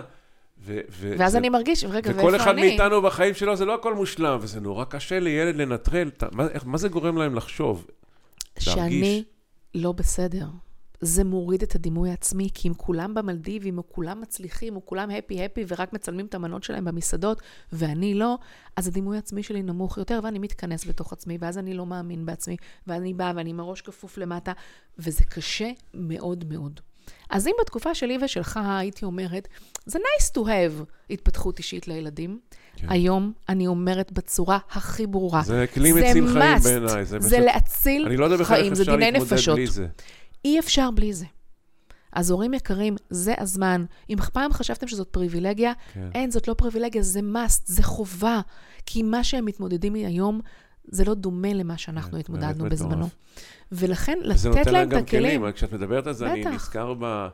ואז אני מרגיש, רגע, ואיפה אני? וכל אחד מאיתנו בחיים שלו זה לא הכל מושלם, וזה נורא קשה לילד לנטרל. מה זה גורם להם לחשוב? שאני לא בסדר. זה מוריד את הדימוי העצמי, כי אם כולם במלדיבים, או כולם מצליחים, או כולם הפי, ורק מצלמים את המנות שלהם במסעדות, ואני לא, אז הדימוי העצמי שלי נמוך יותר, ואני מתכנס בתוך עצמי, ואז אני לא מאמין בעצמי, ואני באה, ואני עם הראש כפוף למטה, וזה קשה מאוד מאוד. אז אם בתקופה שלי ושלך הייתי אומרת, זה nice to have התפתחות אישית לילדים, כן. היום אני אומרת בצורה הכי ברורה, זה כלי מציל חיים בעיניי, זה להציל חיים, זה דיני נפשות. אי אפשר בלי זה. אז הורים יקרים, זה הזמן. אם פעם חשבתם שזאת פריבילגיה, כן. אין, זאת לא פריבילגיה, זה must, זה חובה. כי מה שהם מתמודדים היום, זה לא דומה למה שאנחנו התמודדנו בזמנו. ולכן, לתת להם את הכלים. כשאת מדברת על זה, אני נזכר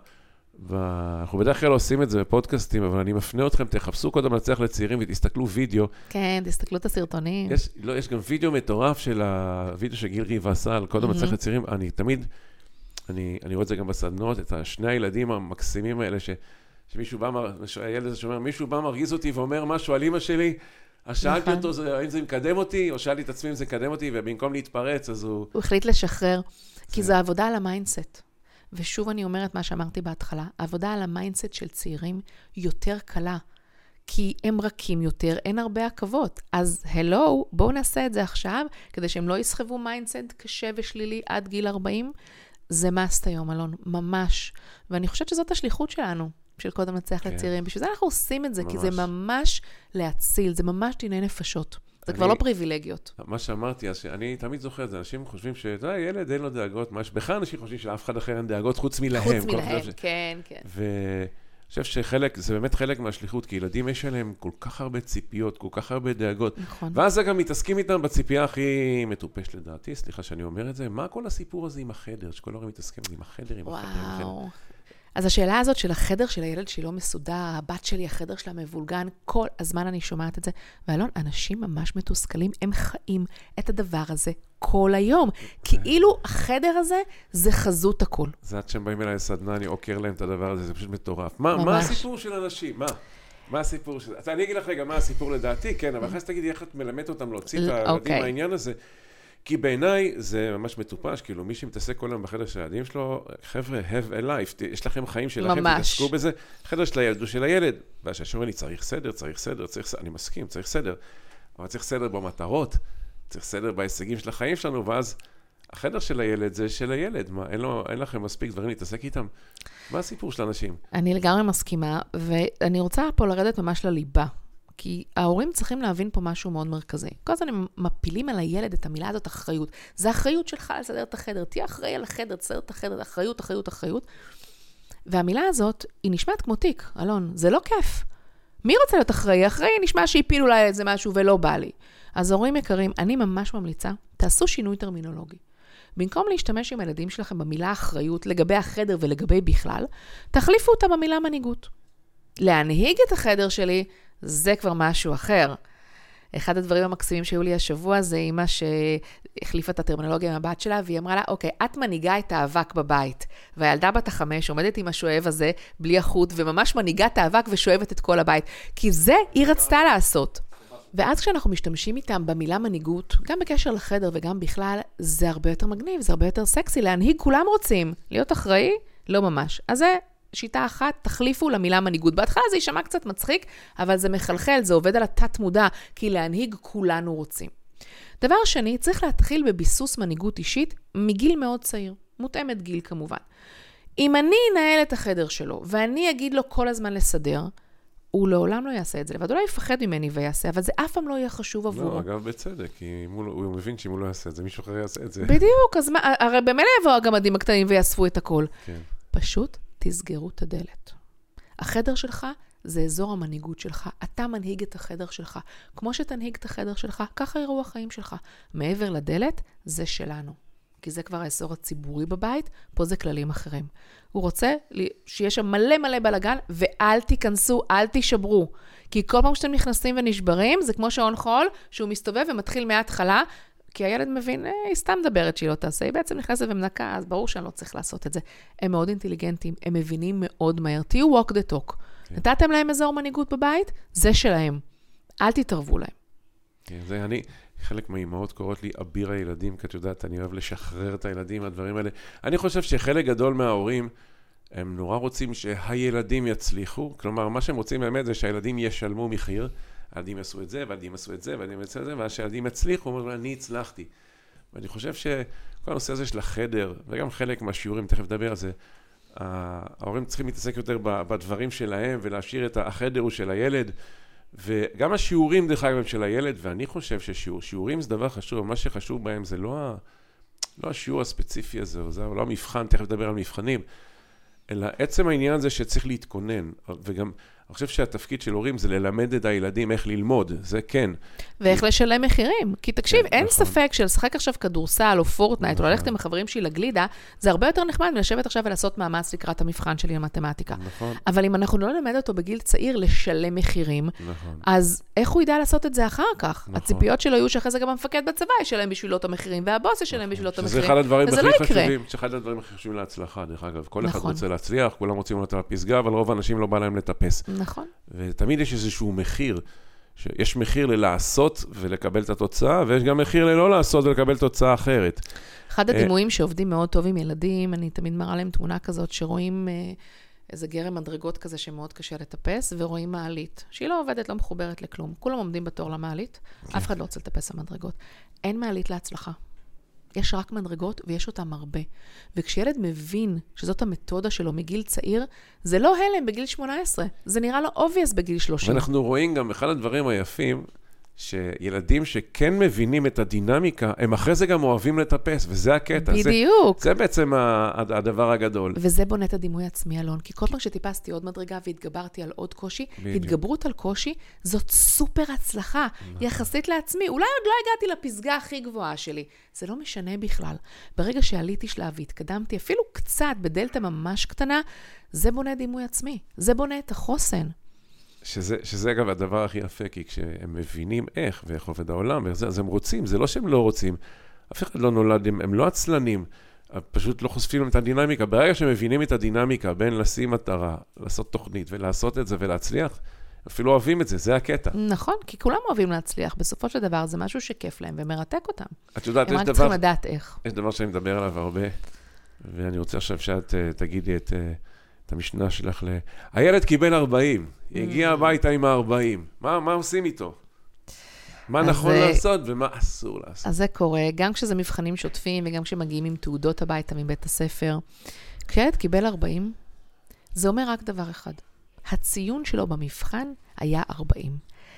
אנחנו בדרך כלל עושים את זה בפודקאסטים, אבל אני מפנה אתכם, תחפשו קודם לצליח לצעירים ותסתכלו וידאו. כן, תסתכלו את הסרטונים. יש גם וידאו מטורף של הוידאו שגיל ריב עשה על קודם לצליח לצעירים. אני תמיד... אני רואה את זה גם בסדנות, את שני הילדים המקסימים האלה, שמישהו בא, הילד הזה שאומר, מישהו בא מרגיז אותי ואומר משהו על אמא שלי, אז שאלתי אותו, האם זה מקדם אותי, או שאלתי את עצמי אם זה מקדם אותי, ובמקום להתפרץ, אז הוא החליט לשחרר, כי זה עבודה על המיינדסט. ושוב אני אומרת מה שאמרתי בהתחלה, העבודה על המיינדסט של צעירים יותר קלה, כי הם רכים יותר, אין הרבה עקבות. אז הלו, בואו נעשה את זה עכשיו, כדי שהם לא יסחבו מיינדסט קשה ושלילי עד גיל 40, זה מאסט היום, אלון, ממש. ואני חושבת שזאת השליחות שלנו, של קודם לצליח לצעירים. בשביל זה אנחנו עושים את זה, כי זה ממש להציל, זה ממש דיני נפשות. זה כבר לא פריבילגיות. מה שאמרתי, אני תמיד זוכר את זה, אנשים חושבים ילד אין לו דאגות, בכלל אנשים חושבים שאף אחד אחר אין דאגות, חוץ מלהם. חוץ מלהם, כן, כן. אני חושב זה באמת חלק מהשליחות, כי ילדים יש עליהם כל כך הרבה ציפיות, כל כך הרבה דאגות. נכון. ואז גם מתעסקים איתם בציפייה הכי מטופש לדעתי, סליחה שאני אומר את זה, מה כל הסיפור הזה עם החדר, שכל הורים מתעסקים עם החדר, עם החדר, עם החדר. אז השאלה הזאת של החדר של הילד שהיא לא מסודר, הבת שלי, החדר שלה מבולגן, כל הזמן אני שומעת את זה. ואלון, אנשים ממש מתוסכלים, הם חיים את הדבר הזה כל היום. כאילו החדר הזה זה חזות הכל. זה עד שהם באים אליי לסדנה, אני עוקר להם את הדבר הזה, זה פשוט מטורף. מה הסיפור של אנשים? מה הסיפור של... אני אגיד לך רגע מה הסיפור לדעתי, כן, אבל אחרי שתגידי איך את מלמדת אותם להוציא את הילדים מהעניין הזה. כי בעיניי זה ממש מטופש, כאילו מי שמתעסק כל היום בחדר של הילדים שלו, חבר'ה, have a life, יש לכם חיים שלכם, תתעסקו בזה, חדר של הילד הוא של הילד, והשאומר לי, צריך סדר, אני מסכים, צריך סדר, אבל צריך סדר במטרות, צריך סדר בהישגים של החיים שלנו, ואז החדר של הילד זה של הילד, מה, אין לכם מספיק דברים להתעסק איתם? מה הסיפור של האנשים? אני לגמרי מסכימה, ואני רוצה פה לרדת ממש לליבה, כי ההורים צריכים להבין פה משהו מאוד מרכזי. כל הזמן הם מפילים על הילד את המילה הזאת, אחריות. זה אחריות שלך לסדר את החדר, תהיה אחראי על החדר, תסדר את החדר, אחריות, אחריות, אחריות. והמילה הזאת, היא נשמעת כמו תיק, אלון, זה לא כיף. מי רוצה להיות אחראי? אחראי נשמע שהפילו לה איזה משהו ולא בא לי. אז הורים יקרים, אני ממש ממליצה, תעשו שינוי טרמינולוגי. במקום להשתמש עם הילדים שלכם במילה אחריות לגבי החדר ולגבי בכלל, תחליפו אותה במילה מנהיגות. להנהיג את החדר שלי, זה כבר משהו אחר. אחד הדברים המקסימים שהיו לי השבוע, זה אמא שהחליפה את הטרמינולוגיה עם הבת שלה, והיא אמרה לה, אוקיי, את מנהיגה את האבק בבית. והילדה בת 5 עומדת עם השואב הזה, בלי החוט, וממש מנהיגה את האבק ושואבת את כל הבית. כי זה היא רצתה לעשות. ואז כשאנחנו משתמשים איתם במילה מנהיגות, גם בקשר לחדר וגם בכלל, זה הרבה יותר מגניב, זה הרבה יותר סקסי. להנהיג כולם רוצים. להיות אחראי? לא ממש. אז זה שיטה אחת, תחליפו למילה מנהיגות. בהתחלה זה יישמע קצת מצחיק, אבל זה מחלחל, זה עובד על התת מודע, כי להנהיג כולנו רוצים. דבר שני, צריך להתחיל בביסוס מנהיגות אישית מגיל מאוד צעיר, מותאמת גיל כמובן. אם אני אנהל את החדר שלו, ואני אגיד לו כל הזמן לסדר, הוא לעולם לא יעשה את זה לבד, אולי יפחד ממני ויעשה, אבל זה אף פעם לא יהיה חשוב עבורו. לא, אגב, בצדק, כי הוא מבין שאם הוא לא יעשה את זה, מישהו אחר יעשה את זה. בדיוק, אז מה, הרי במילא יבואו הגמדים הקטנים ויאספו את הכל. כן. פשוט תסגרו את הדלת. החדר שלך זה אזור המנהיגות שלך. אתה מנהיג את החדר שלך. כמו שתנהיג את החדר שלך, ככה יראו החיים שלך. מעבר לדלת, זה שלנו. כי זה כבר האזור הציבורי בבית, פה זה כללים אחרים. הוא רוצה שיש שם מלא מלא בלגן, ואל תיכנסו, אל תישברו. כי כל פעם שאתם נכנסים ונשברים, זה כמו שעון חול, שהוא מסתובב ומתחיל מההתחלה, כי הילד מבין, היא סתם מדברת שהיא לא תעשה, היא בעצם נכנסת ומנקה, אז ברור שאני לא צריך לעשות את זה. הם מאוד אינטליגנטים, הם מבינים מאוד מהר. תהיו walk the talk. כן. נתתם להם אזור מנהיגות בבית? זה שלהם. אל תתערבו להם. כן, זה אני, חלק מהאימהות קוראות לי אביר הילדים, כי את יודעת, אני אוהב לשחרר את הילדים, הדברים האלה. אני חושב שחלק גדול מההורים, הם נורא רוצים שהילדים יצליחו, כלומר, מה שהם רוצים באמת זה שהילדים ישלמו מחיר, הילדים יעשו את זה, והילדים יעשו את זה, והילדים יעשו את זה, והילדים יצליחו, אומרים, אני הצלחתי. ואני חושב שכל הנושא הזה של החדר, וגם חלק מהשיעורים, תכף נדבר על זה, ההורים צריכים להתעסק יותר בדברים שלהם, ולהשאיר את החדר הוא של הילד, וגם השיעורים דרך אגב של הילד, ואני חושב ששיעורים זה דבר חשוב, מה שחשוב בהם זה לא השיעור הספציפי הזה, זה לא המבחן, תכף נדבר על מבחנים, אלא עצם העניין זה שצריך להתכונן, וגם אני חושב שהתפקיד של הורים זה ללמד את הילדים איך ללמוד, זה כן. ואיך לשלם מחירים. כי תקשיב, אין ספק שלשחק עכשיו כדורסל או פורטנייט, או ללכת עם החברים שלי לגלידה, זה הרבה יותר נחמד מלשבת עכשיו ולעשות מאמץ לקראת המבחן שלי למתמטיקה. אבל אם אנחנו לא נלמד אותו בגיל צעיר לשלם מחירים, אז איך הוא ידע לעשות את זה אחר כך? הציפיות שלו יהיו שאחרי זה גם המפקד בצבא ישלם בשבילו את המחירים, והבוס ישלם בשבילו את המחירים. שזה אחד הדברים הכי חשובים להצלחה, דרך אגב. כל אחד רוצה להצליח, כולם רוצים להיות על הפסגה, אבל רוב האנשים לא בא להם לטפס. נכון. ותמיד יש איזשהו מחיר, יש מחיר ללעשות ולקבל את התוצאה, ויש גם מחיר ללא לעשות ולקבל תוצאה אחרת. אחד הדימויים שעובדים מאוד טוב עם ילדים, אני תמיד מראה להם תמונה כזאת, שרואים איזה גרם מדרגות כזה שמאוד קשה לטפס, ורואים מעלית, שהיא לא עובדת, לא מחוברת לכלום. כולם עומדים בתור למעלית, אף אחד לא רוצה לטפס המדרגות. אין מעלית להצלחה. יש רק מדרגות ויש אותם הרבה. וכשילד מבין שזאת המתודה שלו מגיל צעיר, זה לא הלם בגיל 18. זה נראה לו obvious בגיל 30. ואנחנו רואים גם אחד הדברים היפים, שילדים שכן מבינים את הדינמיקה, הם אחרי זה גם אוהבים לטפס, וזה הקטע. בדיוק. זה בעצם הדבר הגדול. וזה בונה את הדימוי עצמי, אלון, כי כל פעם שטיפסתי עוד מדרגה והתגברתי על עוד קושי, התגברות על קושי, זאת סופר הצלחה, יחסית לעצמי. אולי עוד לא הגעתי לפסגה הכי גבוהה שלי. זה לא משנה בכלל. ברגע שעליתי שלב והתקדמתי, אפילו קצת בדלתה ממש קטנה, זה בונה דימוי עצמי. זה בונה את החוסן. שזה אגב הדבר הכי יפה, כי כשהם מבינים איך ואיך עובד העולם, אז הם רוצים, זה לא שהם לא רוצים, אף אחד לא נולד, הם לא עצלנים, פשוט לא חושפים את הדינמיקה. ברגע שהם מבינים את הדינמיקה בין לשים מטרה, לעשות תוכנית ולעשות את זה ולהצליח, אפילו אוהבים את זה, זה הקטע. נכון, כי כולם אוהבים להצליח, בסופו של דבר זה משהו שכיף להם ומרתק אותם. את יודעת, הם רק צריכים לדעת איך. יש דבר שאני מדבר עליו הרבה, ואני רוצה עכשיו שאת תגידי את המשנה שלך הילד קיבל 40, הגיע הביתה עם 40. מה עושים איתו? מה נכון לעשות ומה אסור לעשות. אז זה קורה, גם כשזה מבחנים שוטפים, וגם כשמגיעים עם תעודות הביתה מבית הספר. כשילד קיבל 40, זה אומר רק דבר אחד. הציון שלו במבחן היה 40.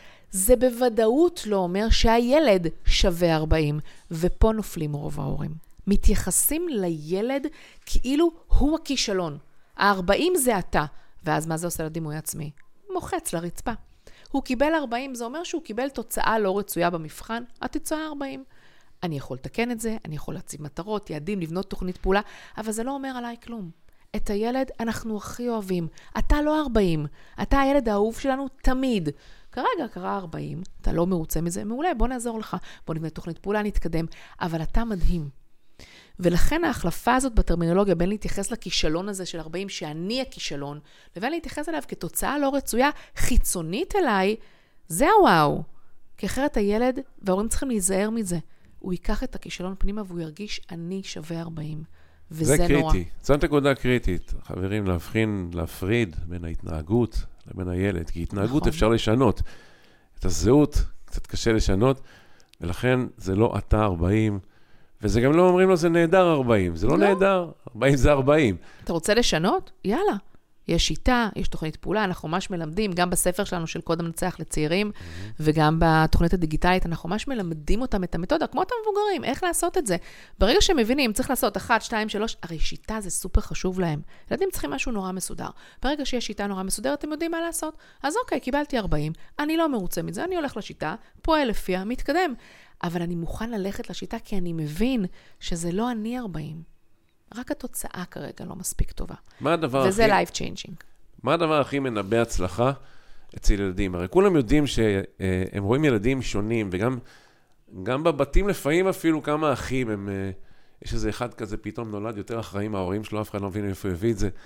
זה בוודאות לא אומר שהילד שווה 40, ופה נופלים רוב ההורים. מתייחסים לילד כאילו הוא הכישלון. ה-40 זה אתה, ואז מה זה עושה לדימוי עצמי? מוחץ לרצפה. הוא קיבל 40, זה אומר שהוא קיבל תוצאה לא רצויה במבחן, התוצאה 40. אני יכול לתקן את זה, אני יכול להציב מטרות, יעדים, לבנות תוכנית פעולה, אבל זה לא אומר עליי כלום. את הילד אנחנו הכי אוהבים. אתה לא 40, אתה הילד האהוב שלנו תמיד. כרגע קרה 40, אתה לא מרוצה מזה, מעולה, בוא נעזור לך, בוא נבנה תוכנית פעולה, נתקדם, אבל אתה מדהים. ולכן ההחלפה הזאת בטרמינולוגיה, בין להתייחס לכישלון הזה של 40, שאני הכישלון, לבין להתייחס אליו כתוצאה לא רצויה, חיצונית אליי, זה הוואו. כי אחרת הילד, וההורים צריכים להיזהר מזה, הוא ייקח את הכישלון פנימה, והוא ירגיש, אני שווה 40. וזה זה נורא. קריטי. זאת נקודה קריטית. חברים, להפריד בין ההתנהגות לבין הילד. כי התנהגות נכון. אפשר לשנות. את הזהות קצת קשה לשנות, ולכן זה לא אתה 40, וזה גם לא אומרים לו זה נהדר 40. זה לא נהדר, 40 זה 40. אתה רוצה לשנות? יאללה. יש שיטה, יש תוכנית פעולה, אנחנו ממש מלמדים, גם בספר שלנו של קוד המנצח לצעירים, וגם בתוכנית הדיגיטלית, אנחנו ממש מלמדים אותם את המתודה, כמו את המבוגרים, איך לעשות את זה. ברגע שהם מבינים, צריך לעשות 1, 2, 3, הרי שיטה זה סופר חשוב להם. ילדים צריכים משהו נורא מסודר. ברגע שיש שיטה נורא מסודרת, אתם יודעים מה לעשות. אז אוקיי, קיבלתי 40, אני לא מרוצה מזה, אני הולך לשיטה, פועל לפיה, מתקדם. אבל אני מוכן ללכת לשיטה, כי אני מבין שזה לא אני 40. רק התוצאה כרגע לא מספיק טובה. וזה life changing. מה הדבר הכי מנבא הצלחה אצל ילדים? הרי כולם יודעים שהם רואים ילדים שונים, וגם בבתים לפעמים אפילו כמה אחים, יש איזה אחד כזה פתאום נולד יותר אחראים מההורים שלו, אף אחד לא מבין איפה הביא את זה.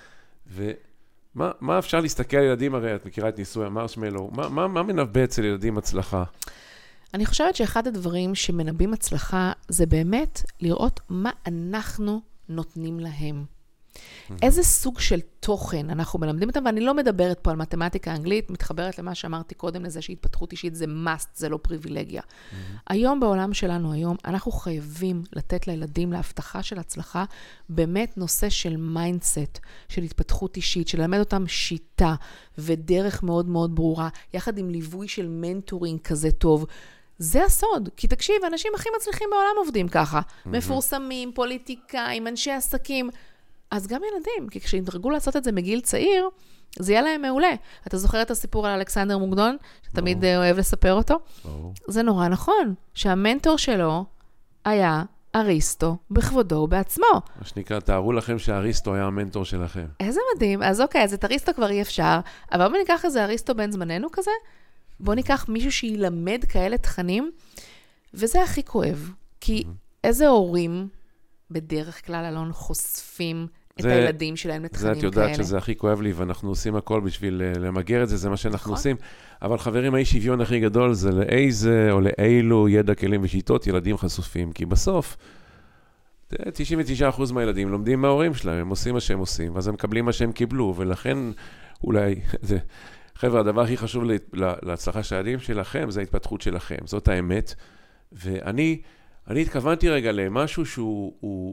ומה אפשר להסתכל על ילדים? הרי את מכירה את ניסוי המרשמלו. מה מנבא אצל ילדים הצלחה? אני חושבת שאחד הדברים שמנבאים הצלחה, זה באמת לראות מה אנחנו נותנים להם. איזה סוג של תוכן אנחנו מלמדים אותם, ואני לא מדברת פה על מתמטיקה אנגלית, מתחברת למה שאמרתי קודם לזה שהתפתחות אישית זה must, זה לא פריבילגיה. היום בעולם שלנו, אנחנו חייבים לתת לילדים להבטחה של הצלחה, באמת נושא של מיינדסט, של התפתחות אישית, של ללמד אותם שיטה ודרך מאוד מאוד ברורה, יחד עם ליווי של מנטורינג כזה טוב, זה הסוד, כי תקשיב, האנשים הכי מצליחים בעולם עובדים ככה. מפורסמים, פוליטיקאים, אנשי עסקים. אז גם ילדים, כי כשהתרגלו לעשות את זה מגיל צעיר, זה יהיה להם מעולה. אתה זוכר את הסיפור על אלכסנדר מוקדון, שתמיד אוהב לספר אותו? זה נורא נכון, שהמנטור שלו היה אריסטו בכבודו ובעצמו. מה שנקרא, תארו לכם שאריסטו היה המנטור שלכם. איזה מדהים. אז אוקיי, אז את אריסטו כבר אי אפשר, אבל בוא ניקח איזה אריסטו בן זמננו כזה, בוא ניקח מישהו שילמד כאלה תכנים, וזה הכי כואב. כי איזה הורים בדרך כלל אלון חושפים את הילדים שלהם לתכנים כאלה. זה את יודעת שזה הכי כואב לי, ואנחנו עושים הכל בשביל למגר את זה, זה מה שאנחנו עושים. אבל חברים, האי שוויון הכי גדול זה לאיזה או לאילו ידע, כלים ושיטות ילדים חשופים. כי בסוף, 99% מהילדים לומדים מההורים שלהם, הם עושים מה שהם עושים, ואז הם מקבלים מה שהם קיבלו, ולכן אולי חבר'ה, הדבר הכי חשוב להצלחה של הילדים שלכם, זה ההתפתחות שלכם, זאת האמת. ואני התכוונתי רגע למשהו שהוא,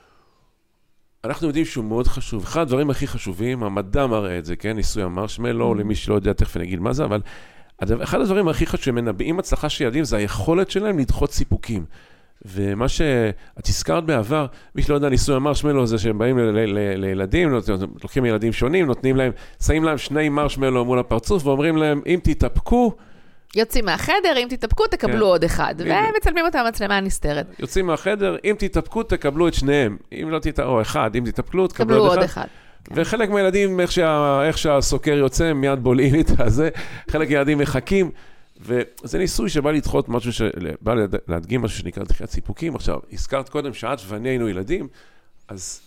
אנחנו יודעים שהוא מאוד חשוב. אחד הדברים הכי חשובים, המדע מראה את זה, כן? ניסוי המרשמלו, למי שלא יודע, תכף נגיד מה זה, אבל אחד הדברים הכי חשובים, מנבאים הצלחה של ילדים, זה היכולת שלהם לדחות סיפוקים. ומה שאת הזכרת בעבר, מי שלא יודע, ניסוי המרשמלו זה שהם באים לילדים, לוקחים ילדים שונים, נותנים להם, שמים להם 2 מרשמלו מול הפרצוף, ואומרים להם, אם תתאפקו, יוצאים מהחדר, אם תתאפקו, תקבלו עוד אחד. ומצלמים אותם מצלמה נסתרת. יוצאים מהחדר, אם תתאפקו, תקבלו את שניהם. אם לא תתאפקו, או אחד, אם תתאפקו, תקבלו עוד אחד. וחלק מהילדים, איך שהסוקר יוצא, מיד בולעים את זה. חלק מהילדים מחכים, וזה ניסוי שבא לדחות משהו, שבא להדגים משהו שנקרא דחיית סיפוקים. עכשיו, הזכרת קודם שאת ואני היינו ילדים, אז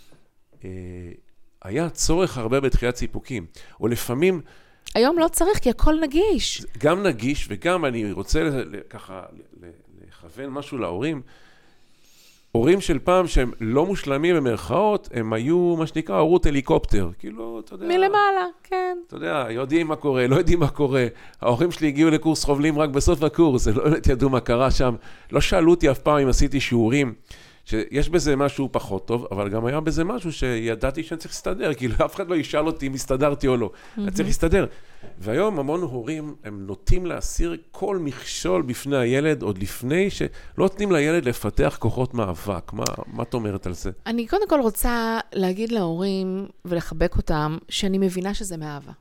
היה צורך הרבה בדחיית סיפוקים. או לפעמים, היום לא צריך, כי הכל נגיש. גם נגיש, וגם אני רוצה ככה לכוון משהו להורים. הורים של פעם שהם לא מושלמים במרכאות, הם היו מה שנקרא הורות הליקופטר. כאילו, אתה יודע... מלמעלה, כן. אתה יודע, יודעים מה קורה, לא יודעים מה קורה. ההורים שלי הגיעו לקורס חובלים רק בסוף הקורס, לא ידעו מה קרה שם. לא שאלו אותי אף פעם אם עשיתי שיעורים, שיש בזה משהו פחות טוב, אבל גם היה בזה משהו שידעתי שאני צריך להסתדר, כאילו אף אחד לא ישאל אותי אם הסתדרתי או לא. אני צריך להסתדר. והיום המון הורים, הם נוטים להסיר כל מכשול בפני הילד, עוד לפני שלא נותנים לילד לפתח כוחות מאבק. מה את אומרת על זה? אני קודם כל רוצה להגיד להורים ולחבק אותם, שאני מבינה שזה מאהבה.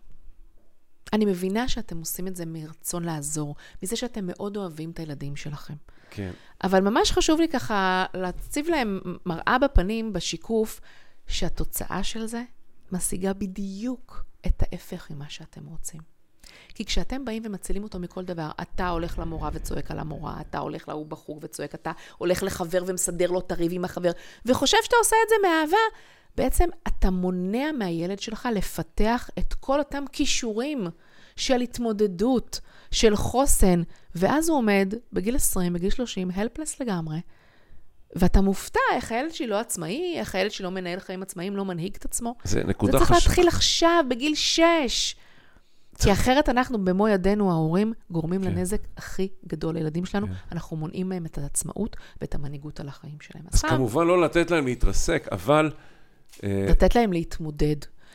אני מבינה שאתם עושים את זה מרצון לעזור, מזה שאתם מאוד אוהבים את הילדים שלכם. כן. אבל ממש חשוב לי ככה להציב להם מראה בפנים, בשיקוף, שהתוצאה של זה משיגה בדיוק את ההפך ממה שאתם רוצים. כי כשאתם באים ומצילים אותו מכל דבר, אתה הולך למורה וצועק על המורה, אתה הולך להוא בחור וצועק, אתה הולך לחבר ומסדר לו תריב עם החבר, וחושב שאתה עושה את זה מאהבה, בעצם אתה מונע מהילד שלך לפתח את כל אותם כישורים של התמודדות, של חוסן, ואז הוא עומד בגיל 20, בגיל 30, helpless לגמרי, ואתה מופתע איך הילד שלי לא עצמאי, איך הילד שלי לא מנהל חיים עצמאיים, לא מנהיג את עצמו. זה נקודה חשובה. זה צריך להתחיל עכשיו, בגיל 6. כי אחרת אנחנו במו ידינו, ההורים, גורמים לנזק הכי גדול לילדים שלנו. אנחנו מונעים מהם את העצמאות ואת המנהיגות על החיים שלהם. אז כמובן לא לתת להם להתרסק, אבל... לתת להם להתמודד,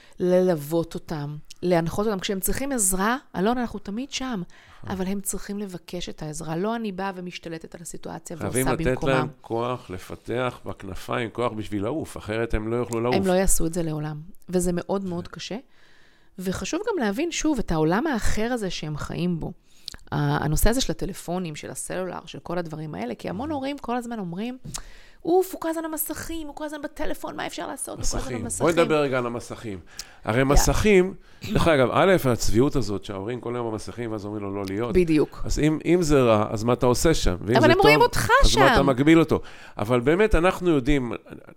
ללוות אותם, להנחות אותם. כשהם צריכים עזרה, אלון, אנחנו תמיד שם, אבל הם צריכים לבקש את העזרה. לא אני באה ומשתלטת על הסיטואציה ועושה במקומם. חייבים לתת להם כוח לפתח בכנפיים, כוח בשביל לעוף, אחרת הם לא יוכלו לעוף. הם לא יעשו את זה לעולם, וזה מאוד מאוד קשה. וחשוב גם להבין שוב את העולם האחר הזה שהם חיים בו. הנושא הזה של הטלפונים, של הסלולר, של כל הדברים האלה, כי המון הורים כל הזמן אומרים, הוא כל הזמן המסכים, הוא כל הזמן בטלפון, מה אפשר לעשות? מסכים. בואי נדבר רגע על המסכים. הרי מסכים, דרך אגב, א', הצביעות הזאת שההורים כל היום במסכים, ואז אומרים לו לא להיות. בדיוק. אז אם זה רע, אז מה אתה עושה שם? אבל הם רואים אותך שם. אז מה אתה מגביל אותו? אבל באמת אנחנו יודעים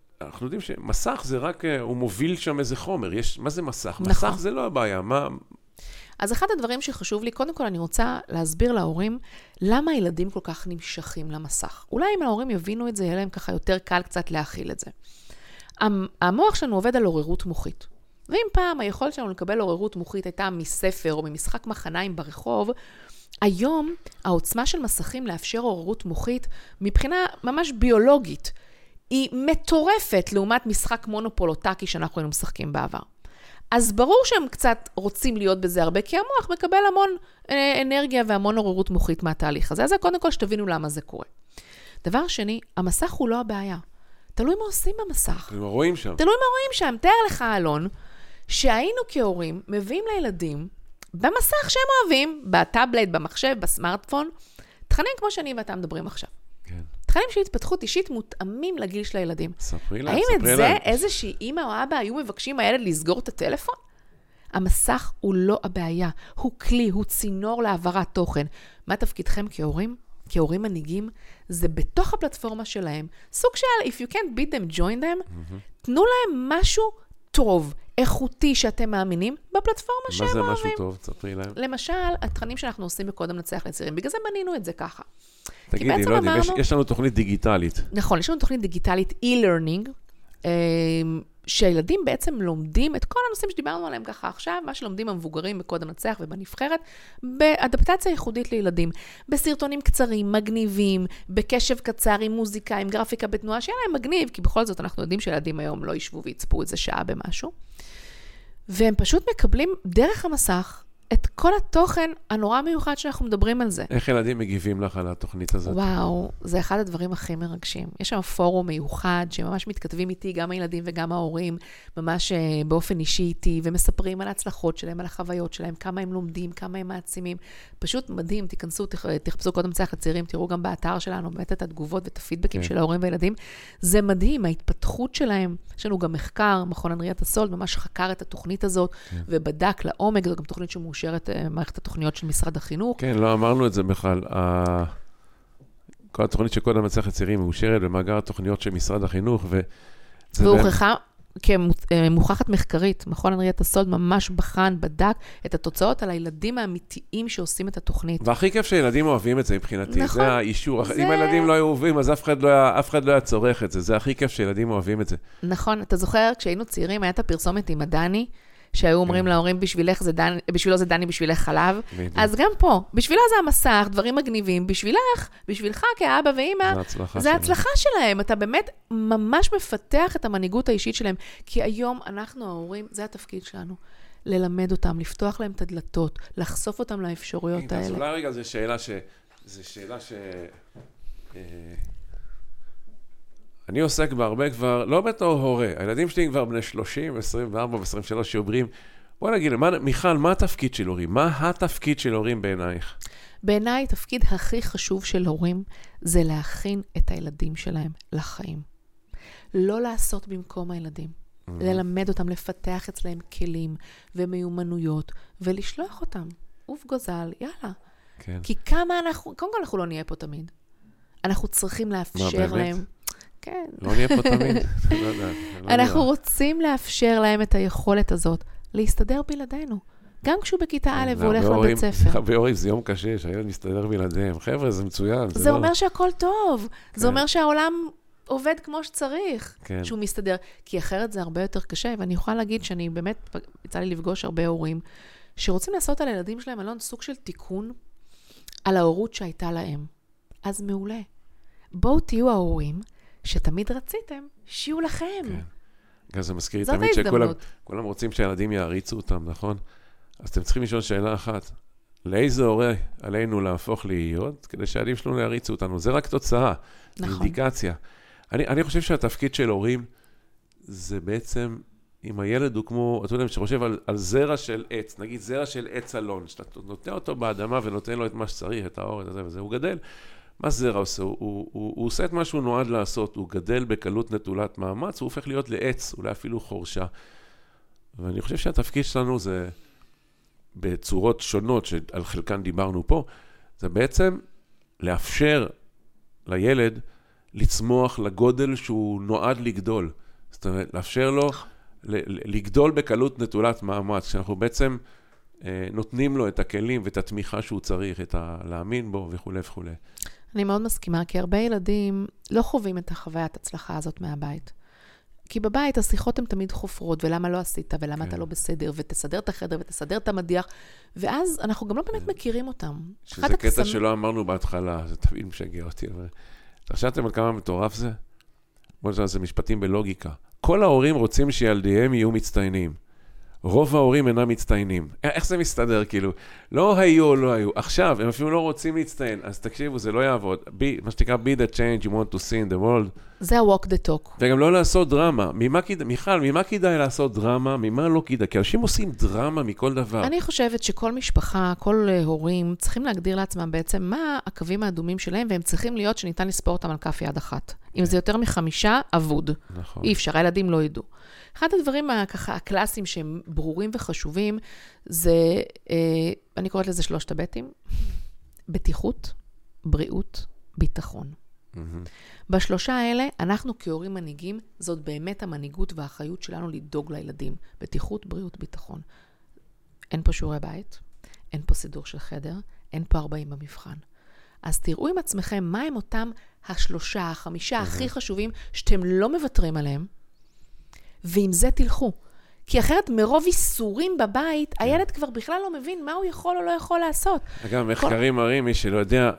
שמסך זה רק, הוא מוביל שם איזה חומר. מה זה מסך? מסך זה לא הבעיה. אז אחד הדברים שחשוב לי, קודם כל אני רוצה להסביר להורים, למה הילדים כל כך נמשכים למסך. אולי אם ההורים יבינו את זה, יהיה להם ככה יותר קל קצת להכיל את זה. המוח שלנו עובד על עוררות מוחית. ואם פעם היכולת שלנו לקבל עוררות מוחית הייתה מספר או ממשחק מחניים ברחוב, היום העוצמה של מסכים לאפשר עוררות מוחית, מבחינה ממש ביולוגית, היא מטורפת לעומת משחק מונופולוטקי שאנחנו היינו משחקים בעבר. אז ברור שהם קצת רוצים להיות בזה הרבה, כי המוח מקבל המון אנרגיה והמון עוררות מוחית מהתהליך הזה. אז זה קודם כל שתבינו למה זה קורה. דבר שני, המסך הוא לא הבעיה. תלוי מה עושים במסך. תלוי מה רואים שם. תלוי מה רואים שם. תאר לך, אלון, שהיינו כהורים מביאים לילדים במסך שהם אוהבים, בטאבלט, במחשב, בסמארטפון, תכנים כמו שאני ואתה מדברים עכשיו. כן. תכנים של התפתחות אישית מותאמים לגיל של הילדים. ספרי להם, האם את זה איזושהי אמא או אבא היו מבקשים מהילד לסגור את הטלפון? המסך הוא לא הבעיה, הוא כלי, הוא צינור להעברת תוכן. מה תפקידכם כהורים? כהורים מנהיגים, זה בתוך הפלטפורמה שלהם. סוג של, if you can't beat them, join them, תנו להם משהו טוב, איכותי שאתם מאמינים בפלטפורמה שהם אוהבים. מה זה משהו טוב? תספרי להם. למשל, התכנים שאנחנו עושים בקודם נצליח לצעירים, בגלל זה בנינו את זה ככה. תגידי, לא יודעים, יש לנו תוכנית דיגיטלית. נכון, יש לנו תוכנית דיגיטלית e-learning, שהילדים בעצם לומדים את כל הנושאים שדיברנו עליהם ככה עכשיו, מה שלומדים המבוגרים בקודם נצליח ובנבחרת, באדפטציה ייחודית לילדים, בסרטונים קצרים, מגניבים, בקשב קצר, עם מוזיקה, עם גרפיקה בתנועה, שיהיה להם מגניב, כי בכל זאת אנחנו יודעים שילדים היום לא ישבו ויצפו איזה שעה במשהו, והם פשוט מקבלים דרך המסך, את כל התוכן הנורא מיוחד שאנחנו מדברים על זה. איך ילדים מגיבים לך על התוכנית הזאת? וואו, זה אחד הדברים הכי מרגשים. יש שם פורום מיוחד שממש מתכתבים איתי, גם הילדים וגם ההורים, ממש באופן אישי איתי, ומספרים על ההצלחות שלהם, על החוויות שלהם, כמה הם לומדים, כמה הם מעצימים. פשוט מדהים, תיכנסו, תחפשו קודם צייח לצעירים, תראו גם באתר שלנו, באמת את התגובות ואת הפידבקים של ההורים והילדים. זה מדהים, ההתפתחות שלהם. יש לנו גם מחקר, מכון אנריית הסולד, ממש חקר את התוכנית הזאת, ובדק לעומק, זו גם תוכנית שמאושרת מערכת התוכניות של משרד החינוך. כן, לא אמרנו את זה בכלל. כל התוכנית שקודם מצליח לצעירים מאושרת במאגר התוכניות של משרד החינוך, והוכחה כמוכחת מחקרית, מכון הנריית הסוד ממש בחן, בדק את התוצאות על הילדים האמיתיים שעושים את התוכנית. והכי כיף שילדים אוהבים את זה מבחינתי, נכון. זה האישור. אם הילדים לא היו אוהבים, אז אף אחד לא היה צורך את זה, זה הכי כיף שילדים אוהבים את זה. נכון, אתה זוכר, כשהיינו צעירים, הייתה פרסומת עם הדני, שהיו אומרים להורים, בשבילו זה דני, בשבילך חלב. אז גם פה, בשבילה זה המסך, דברים מגניבים, בשבילך כאבא ואמא, זה ההצלחה שלהם. אתה באמת ממש מפתח את המנהיגות האישית שלהם, כי היום אנחנו ההורים, זה התפקיד שלנו, ללמד אותם, לפתוח להם את הדלתות, לחשוף אותם לאפשרויות האלה. אז אולי רגע, זו שאלה אני עוסק בהרבה כבר, לא בתור הורה, הילדים שלי כבר בני 30, 24 ו-23 שאומרים, בוא נגיד, מיכל, מה התפקיד של הורים? מה התפקיד של הורים בעינייך? בעיניי, התפקיד הכי חשוב של הורים, זה להכין את הילדים שלהם לחיים. לא לעשות במקום הילדים. ללמד אותם, לפתח אצלהם כלים ומיומנויות, ולשלוח אותם. אוף גוזל, יאללה. כן. כי כמה אנחנו, קודם כל אנחנו לא נהיה פה תמיד. אנחנו צריכים לאפשר להם. כן. לא נהיה פה תמיד? לא יודע. אנחנו רוצים לאפשר להם את היכולת הזאת, להסתדר בלעדינו. גם כשהוא בכיתה א' והולך לבית ספר. בהורים זה יום קשה, שהילד מסתדר בלעדיהם. חבר'ה, זה מצוין. זה אומר שהכל טוב. זה אומר שהעולם עובד כמו שצריך, שהוא מסתדר. כי אחרת זה הרבה יותר קשה, ואני יכולה להגיד שאני באמת, יצא לי לפגוש הרבה הורים, שרוצים לעשות על הילדים שלהם, אלון, סוג של תיקון על ההורות שהייתה להם. אז מעולה. בואו תהיו ההורים שתמיד רציתם, שיהיו לכם. כן. זה מזכיר לי תמיד שכולם רוצים שהילדים יעריצו אותם, נכון? אז אתם צריכים לשאול שאלה אחת. לאיזה הורה עלינו להפוך להיות, כדי שהילדים שלנו יעריצו אותנו? זה רק תוצאה, נכון. אינדיקציה. אני חושב שהתפקיד של הורים, זה בעצם, אם הילד הוא כמו, אתה יודע, שחושב על זרע של עץ, נגיד זרע של עץ אלון, שאתה נותן אותו באדמה ונותן לו את מה שצריך, את האור, את זה וזה, הוא גדל. מה זרע עושה? הוא עושה את מה שהוא נועד לעשות, הוא גדל בקלות נטולת מאמץ, הוא הופך להיות לעץ, אולי אפילו חורשה. ואני חושב שהתפקיד שלנו זה, בצורות שונות, שעל חלקן דיברנו פה, זה בעצם לאפשר לילד לצמוח לגודל שהוא נועד לגדול. זאת אומרת, לאפשר לו לגדול בקלות נטולת מאמץ, שאנחנו בעצם נותנים לו את הכלים ואת התמיכה שהוא צריך, את להאמין בו וכו' וכו'. אני מאוד מסכימה, כי הרבה ילדים לא חווים את החוויית הצלחה הזאת מהבית. כי בבית השיחות הן תמיד חופרות, ולמה לא עשית, ולמה אתה לא בסדר, ותסדר את החדר, ותסדר את המדיח, ואז אנחנו גם לא באמת מכירים אותם. שזה קטע שלא אמרנו בהתחלה, זה תמיד משגע אותי. חשבתם על כמה מטורף זה? בוא נשאר, זה משפטים בלוגיקה. כל ההורים רוצים שילדיהם יהיו מצטיינים. רוב ההורים אינם מצטיינים. איך זה מסתדר, כאילו? לא היו או לא היו. עכשיו, הם אפילו לא רוצים להצטיין. אז תקשיבו, זה לא יעבוד. מה שתקרא, be the change you want to see in the world. זה ה-walk the talk. וגם לא לעשות דרמה. מיכל, ממה כדאי לעשות דרמה? ממה לא כדאי? כי אנשים עושים דרמה מכל דבר. אני חושבת שכל משפחה, כל הורים, צריכים להגדיר לעצמם בעצם מה הקווים האדומים שלהם, והם צריכים להיות שניתן לספור אותם על כף יד אחת. אם זה יותר מ5, אבוד. נכון. אי אפשר, הילדים לא ידעו. אחד הדברים ככה הקלאסיים שהם ברורים וחשובים, זה, אני קוראת לזה 3 הבטים, בטיחות, בריאות, ביטחון. ב3 האלה, אנחנו כהורים מנהיגים, זאת באמת המנהיגות והאחריות שלנו לדאוג לילדים. בטיחות, בריאות, ביטחון. אין פה שיעורי בית, אין פה סידור של חדר, אין פה 40 במבחן. אז תראו עם עצמכם מה הם אותם 3, 5 הכי חשובים שאתם לא מוותרים עליהם, ועם זה תלכו. כי אחרת מרוב איסורים בבית, הילד כבר בכלל לא מבין מה הוא יכול או לא יכול לעשות. אגב, מחקרים מראים, מי שלא יודע,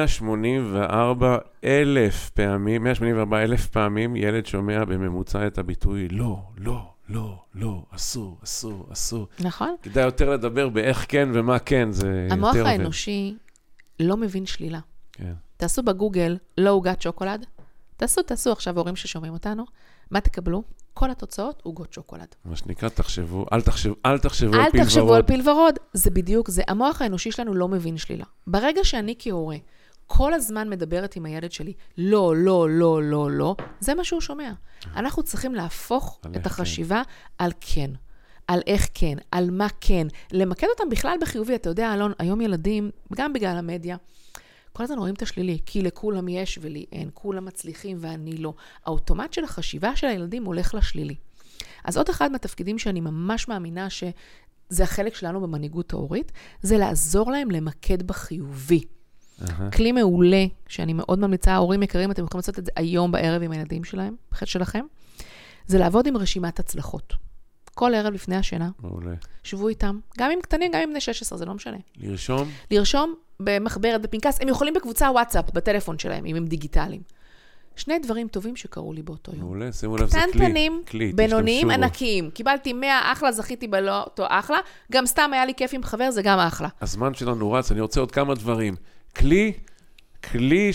184,000 פעמים ילד שומע בממוצע את הביטוי, לא, לא, לא, לא, אסור, אסור, אסור. נכון. כדאי יותר לדבר באיך כן ומה כן, זה יותר המוח האנושי לא מבין שלילה. כן. תעשו בגוגל, לא עוגת שוקולד. תעשו עכשיו הורים ששומעים אותנו. מה תקבלו? כל התוצאות עוגות שוקולד. מה שנקרא, תחשבו, אל תחשבו על פיל ורוד. אל תחשבו על פיל ורוד. זה בדיוק זה. המוח האנושי שלנו לא מבין שלילה. ברגע שאני כהורה, כל הזמן מדברת עם הילד שלי, לא, לא, לא, לא, לא, זה מה שהוא שומע. אנחנו צריכים להפוך את החשיבה על כן. על איך כן, על מה כן. למקד אותם בכלל בחיובי. אתה יודע, אלון, היום ילדים, גם בגלל המדיה, כל הזמן רואים את השלילי, כי לכולם יש ולי אין, כולם מצליחים ואני לא. האוטומט של החשיבה של הילדים הולך לשלילי. אז עוד אחד מהתפקידים שאני ממש מאמינה שזה החלק שלנו במנהיגות ההורית, זה לעזור להם למקד בחיובי. כלי מעולה, שאני מאוד ממליצה, ההורים יקרים, אתם יכולים לעשות את זה היום בערב עם הילדים שלכם, זה לעבוד עם רשימת הצלחות. כל ערב לפני השינה. מעולה. שבו איתם, גם עם קטנים, גם עם בני 16, זה לא משנה. לרשום? לרשום במחברת, בפנקס, הם יכולים בקבוצה וואטסאפ, בטלפון שלהם, אם הם דיגיטליים. שני דברים טובים שקרו לי באותו יום. מעולה, שימו לב, זה כלי. קטנטנים, בינוניים, ענקיים. קיבלתי 100, אחלה, זכיתי בלוטו, אחלה. גם סתם היה לי כיף עם חבר, זה גם אחלה. הזמן שלנו רץ, אני רוצה עוד כמה דברים. כלי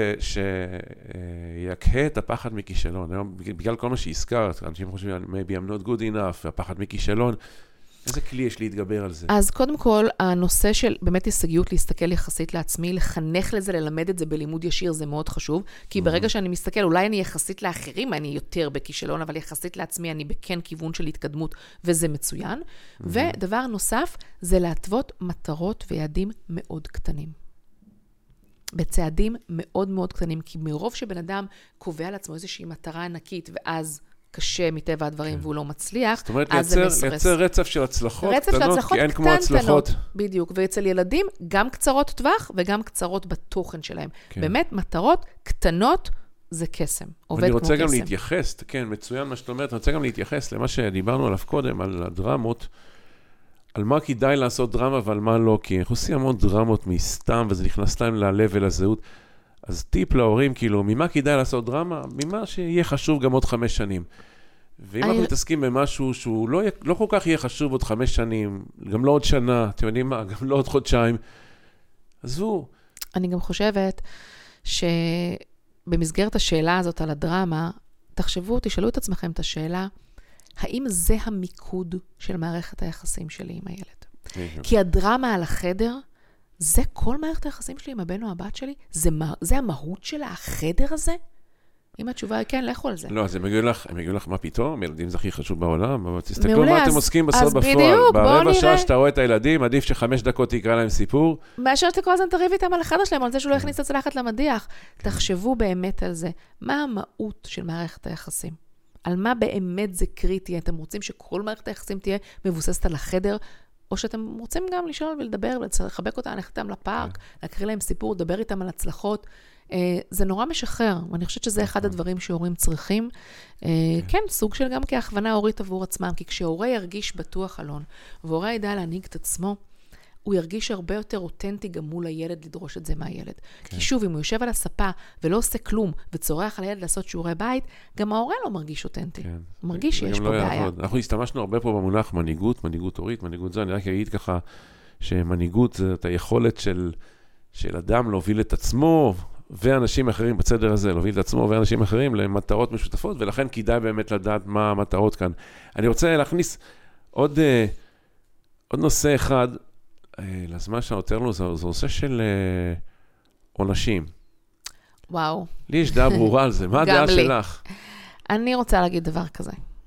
שיקהה את הפחד מכישלון. בגלל כל מה שהזכרת, אנשים חושבים, maybe I'm not good enough, הפחד מכישלון. איזה כלי יש להתגבר על זה? אז קודם כל, הנושא של באמת הישגיות להסתכל יחסית לעצמי, לחנך לזה, ללמד את זה בלימוד ישיר, זה מאוד חשוב, כי ברגע שאני מסתכל, אולי אני יחסית לאחרים, אני יותר בכישלון, אבל יחסית לעצמי, אני בכן כיוון של התקדמות, וזה מצוין. ודבר נוסף, זה להתוות מטרות ויעדים מאוד קטנים. בצעדים מאוד מאוד קטנים, כי מרוב שבן אדם קובע לעצמו איזושהי מטרה ענקית, ואז קשה מטבע הדברים, והוא לא מצליח, זאת אומרת, לייצר רצף של הצלחות קטנות, כי אין כמו הצלחות. בדיוק, ואצל ילדים, גם קצרות טווח, וגם קצרות בתוכן שלהם. באמת, מטרות קטנות, זה קסם. אני רוצה גם להתייחס, כן, מצוין מה שאת אומרת, אני רוצה גם להתייחס למה שדיברנו עליו קודם, על הדרמות, על מה כדאי לעשות דרמה ועל מה לא, כי אנחנו עושים המון דרמות מסתם, וזה נכנס להם ללב ולזהות. אז טיפ להורים, כאילו, ממה כדאי לעשות דרמה? ממה שיהיה חשוב גם עוד 5 שנים. ואם אנחנו מתעסקים במשהו שהוא לא כל כך יהיה חשוב עוד 5 שנים, גם לא עוד שנה, אתם יודעים מה, גם לא עוד חודשיים, עזבו. אני גם חושבת שבמסגרת השאלה הזאת על הדרמה, תשאלו את עצמכם את השאלה, האם זה המיקוד של מערכת היחסים שלי עם הילד? כי הדרמה על החדר, זה כל מערכת היחסים שלי עם הבן או הבת שלי? זה המהות של החדר הזה? אם התשובה היא כן, לכו על זה. לא, אז הם יגידו לך מה פתאום, ילדים זה הכי חשוב בעולם, אבל תסתכלו מה אתם עוסקים בסוד בפועל. ברבע שעה שאתה רואה את הילדים, עדיף ש5 דקות תקרא להם סיפור. מאשר שאתה כל הזמן תריב איתם על החדר שלהם, על זה שהוא לא יכניס את הצלחת למדיח. תחשבו באמת על זה. מה המהות של מערכת היחסים? על מה באמת זה קריטי? אתם רוצים שכל מערכת היחסים תהיה מבוססת על החדר, או שאתם רוצים גם לשאול ולדבר, ולחבק אותם, ללכת איתם לפארק, להקריא להם סיפור, לדבר איתם על הצלחות. זה נורא משחרר, ואני חושבת שזה אחד הדברים שהורים צריכים. כן, סוג של גם כהכוונה הורית עבור עצמם, כי כשהורה ירגיש בטוח אלון, והורה ידע להנהיג את עצמו, הוא ירגיש הרבה יותר אותנטי גם מול הילד לדרוש את זה מהילד. כי שוב, אם הוא יושב על הספה ולא עושה כלום, וצורח על הילד לעשות שיעורי בית, גם ההורה לא מרגיש אותנטי. הוא מרגיש שיש פה בעיה. אנחנו הסתמשנו הרבה פה במונח מנהיגות, מנהיגות הורית, מנהיגות זו. אני רק אגיד ככה, שמנהיגות זה את היכולת של אדם להוביל את עצמו, ואנשים אחרים בצדר הזה, להוביל את עצמו ואנשים אחרים למטרות משותפות, ולכן כדאי באמת לדעת מה המטרות כאן. אני רוצה להכניס עוד נושא אחד, לזמן שנותר לנו, זה נושא של עונשים. וואו. לי יש דעה ברורה על זה. מה הדעה שלך? אני רוצה להגיד דבר כזה.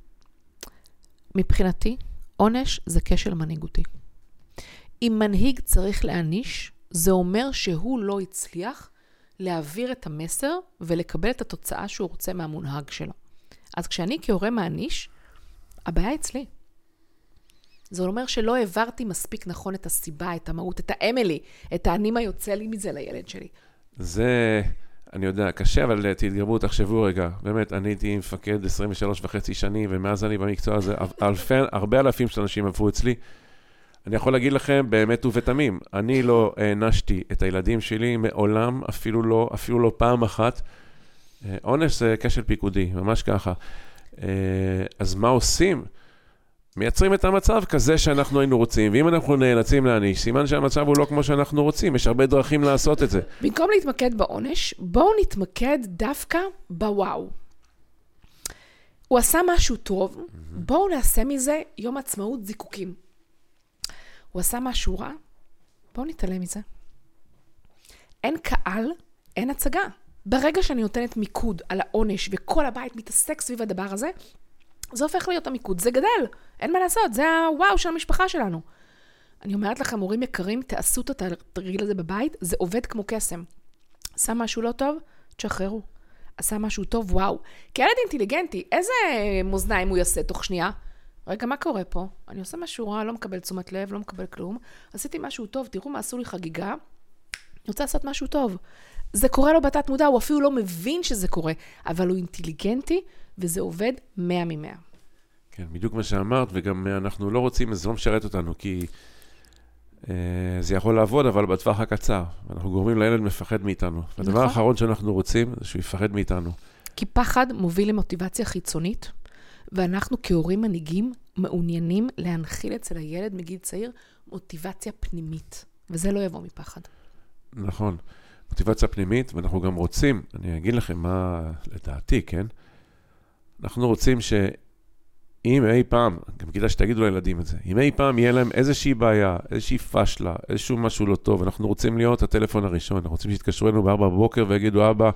מבחינתי, עונש זה כשל מנהיגותי. אם מנהיג צריך להעניש, זה אומר שהוא לא הצליח להעביר את המסר ולקבל את התוצאה שהוא רוצה מהמונהג שלו. אז כשאני כהורה מעניש, הבעיה אצלי. זה אומר שלא העברתי מספיק נכון את הסיבה, את המהות, את האמילי, את האנימה יוצא לי מזה לילד שלי. זה, אני יודע, קשה, אבל תתגרבו, תחשבו רגע. באמת, אני הייתי מפקד 23.5 שנים, ומאז אני במקצוע הזה, הרבה אלפים של אנשים עברו אצלי. אני יכול להגיד לכם, באמת ובתמים, אני לא הענשתי את הילדים שלי מעולם, אפילו לא פעם אחת. עונש זה כשל פיקודי, ממש ככה. אז מה עושים? מייצרים את המצב כזה שאנחנו היינו רוצים, ואם אנחנו נאלצים להעניש, סימן שהמצב הוא לא כמו שאנחנו רוצים, יש הרבה דרכים לעשות את זה. במקום להתמקד בעונש, בואו נתמקד דווקא בוואו. הוא עשה משהו טוב, בואו נעשה מזה יום עצמאות זיקוקים. הוא עשה משהו רע, בואו נתעלם מזה. אין קהל, אין הצגה. ברגע שאני נותנת מיקוד על העונש, וכל הבית מתעסק סביב הדבר הזה, זה הופך להיות המיקוד, זה גדל, אין מה לעשות, זה הוואו של המשפחה שלנו. אני אומרת לכם, הורים יקרים, תעשו את התרגיל הזה בבית, זה עובד כמו קסם. עשה משהו לא טוב, תשחררו. עשה משהו טוב, וואו. כי ילד אינטליגנטי, איזה מאזניים הוא יעשה תוך שנייה? רגע, מה קורה פה? אני עושה משהו רע, לא מקבל תשומת לב, לא מקבל כלום. עשיתי משהו טוב, תראו מה עשו לי חגיגה. אני רוצה לעשות משהו טוב. זה קורה לו בתת מודע, הוא אפילו לא מבין שזה קורה, אבל הוא אינטליגנטי, וזה עובד 100 מ-100. כן, בדיוק מה שאמרת, וגם אנחנו לא רוצים, זה לא משרת אותנו, כי זה יכול לעבוד, אבל בטווח הקצר. אנחנו גורמים לילד מפחד מאיתנו. והדבר האחרון שאנחנו רוצים, זה שהוא יפחד מאיתנו. כי פחד מוביל למוטיבציה חיצונית, ואנחנו כהורים מנהיגים מעוניינים להנחיל אצל הילד מגיל צעיר מוטיבציה פנימית, וזה לא יבוא מפחד. נכון, מוטיבציה פנימית, ואנחנו גם רוצים, אני אגיד לכם מה לדעתי, כן? אנחנו רוצים שאם אי פעם, גם כדאי שתגידו לילדים את זה, אם אי פעם יהיה להם איזושהי בעיה, איזושהי פשלה, איזשהו משהו לא טוב, אנחנו רוצים להיות הטלפון הראשון, אנחנו רוצים שיתקשרו לנו ב-4 בבוקר ויגידו, אבא,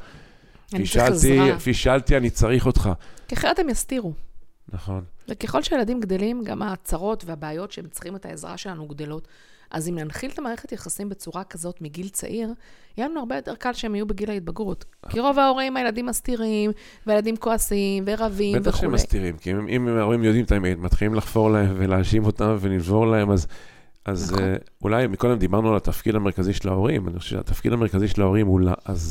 פישלתי, אני צריך אותך. ככה אתם יסתירו. נכון. וככל שילדים גדלים, גם הצרות והבעיות שהם צריכים את העזרה שלנו גדלות. אז אם ננחיל את המערכת יחסים בצורה כזאת מגיל צעיר, יהיה לנו הרבה יותר קל שהם יהיו בגיל ההתבגרות. כי רוב ההורים, הילדים מסתירים, והילדים כועסים, ורבים וכו'. בטח שהם מסתירים, כי אם ההורים יודעים את האמת, מתחילים לחפור להם ולהאשים אותם ונלבור להם, אז אולי מקודם דיברנו על התפקיד המרכזי של ההורים. אני חושב שהתפקיד המרכזי של ההורים הוא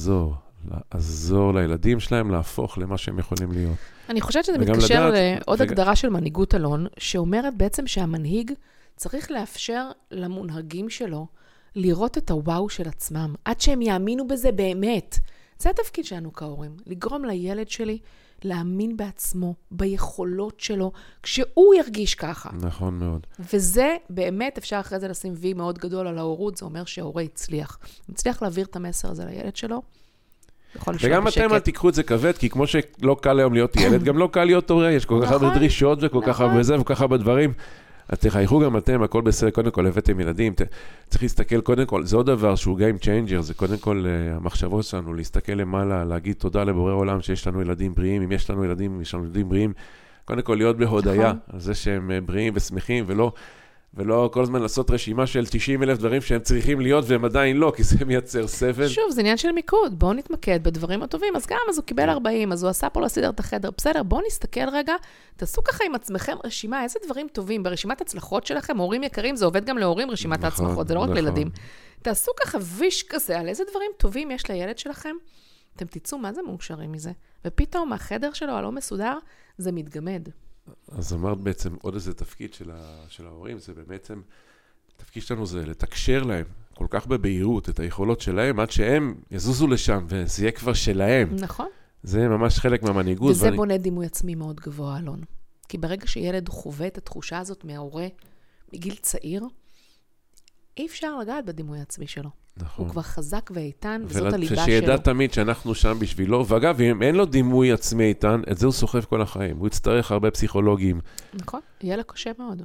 לעזור לילדים שלהם להפוך למה שהם יכולים להיות. אני חושבת שזה מתקשר לעוד הגדרה של מנהיגות אלון, שאומרת בעצם שהמנהיג צריך לאפשר למונהגים שלו לראות את הוואו של עצמם, עד שהם יאמינו בזה באמת. זה התפקיד שלנו כהורים, לגרום לילד שלי להאמין בעצמו, ביכולות שלו, כשהוא ירגיש ככה. נכון מאוד. וזה באמת, אפשר אחרי זה לשים וי מאוד גדול על ההורות, זה אומר שההורה הצליח. הוא הצליח להעביר את המסר הזה לילד שלו, וגם אתם אל תיקחו את זה כבד, כי כמו שלא קל היום להיות ילד, גם לא קל להיות הורה, יש כל כך הרבה דרישות וכל כך הרבה זה וכל כך הרבה דברים. אז תחייכו גם אתם, הכל בסדר, קודם כל הבאתם ילדים, צריך להסתכל קודם כל, זה עוד דבר שהוא game changer, זה קודם כל המחשבות שלנו, להסתכל למעלה, להגיד תודה לבורא עולם שיש לנו ילדים בריאים, אם יש לנו ילדים, יש לנו ילדים בריאים, קודם כל להיות בהודיה, על זה שהם בריאים ושמחים, ולא כל הזמן לעשות רשימה של 90,000 דברים שהם צריכים להיות, והם עדיין לא, כי זה מייצר סבל. שוב, זה עניין של מיקוד, בואו נתמקד בדברים הטובים, אז גם, אז הוא קיבל 40, אז הוא עשה פה לסדר את החדר, בסדר, בואו נסתכל רגע, תעשו ככה עם עצמכם רשימה, איזה דברים טובים, ברשימת הצלחות שלכם, הורים יקרים, זה עובד גם להורים, רשימת ההצלחות, זה לא רק לילדים. תעשו ככה ויש כזה, על איזה דברים טובים יש לילד שלכם, אתם תצאו מה זה מאושרים מזה, ופתאום החדר שלו הלא מסודר, זה מתגמד. אז אמרת בעצם עוד איזה תפקיד של ההורים, זה בעצם, התפקיד שלנו זה לתקשר להם כל כך בבהירות את היכולות שלהם, עד שהם יזוזו לשם, וזה יהיה כבר שלהם. נכון. זה ממש חלק מהמנהיגות. וזה בונה דימוי עצמי מאוד גבוה, אלון. כי ברגע שילד חווה את התחושה הזאת מההורה, מגיל צעיר, אי אפשר לגעת בדימוי העצמי שלו. נכון. הוא כבר חזק ואיתן, וזאת הליבה שלו. ושידע תמיד שאנחנו שם בשבילו, ואגב, אם אין לו דימוי עצמי איתן, את זה הוא סוחב כל החיים. הוא יצטרך הרבה פסיכולוגים. נכון, יהיה לה קשה מאוד.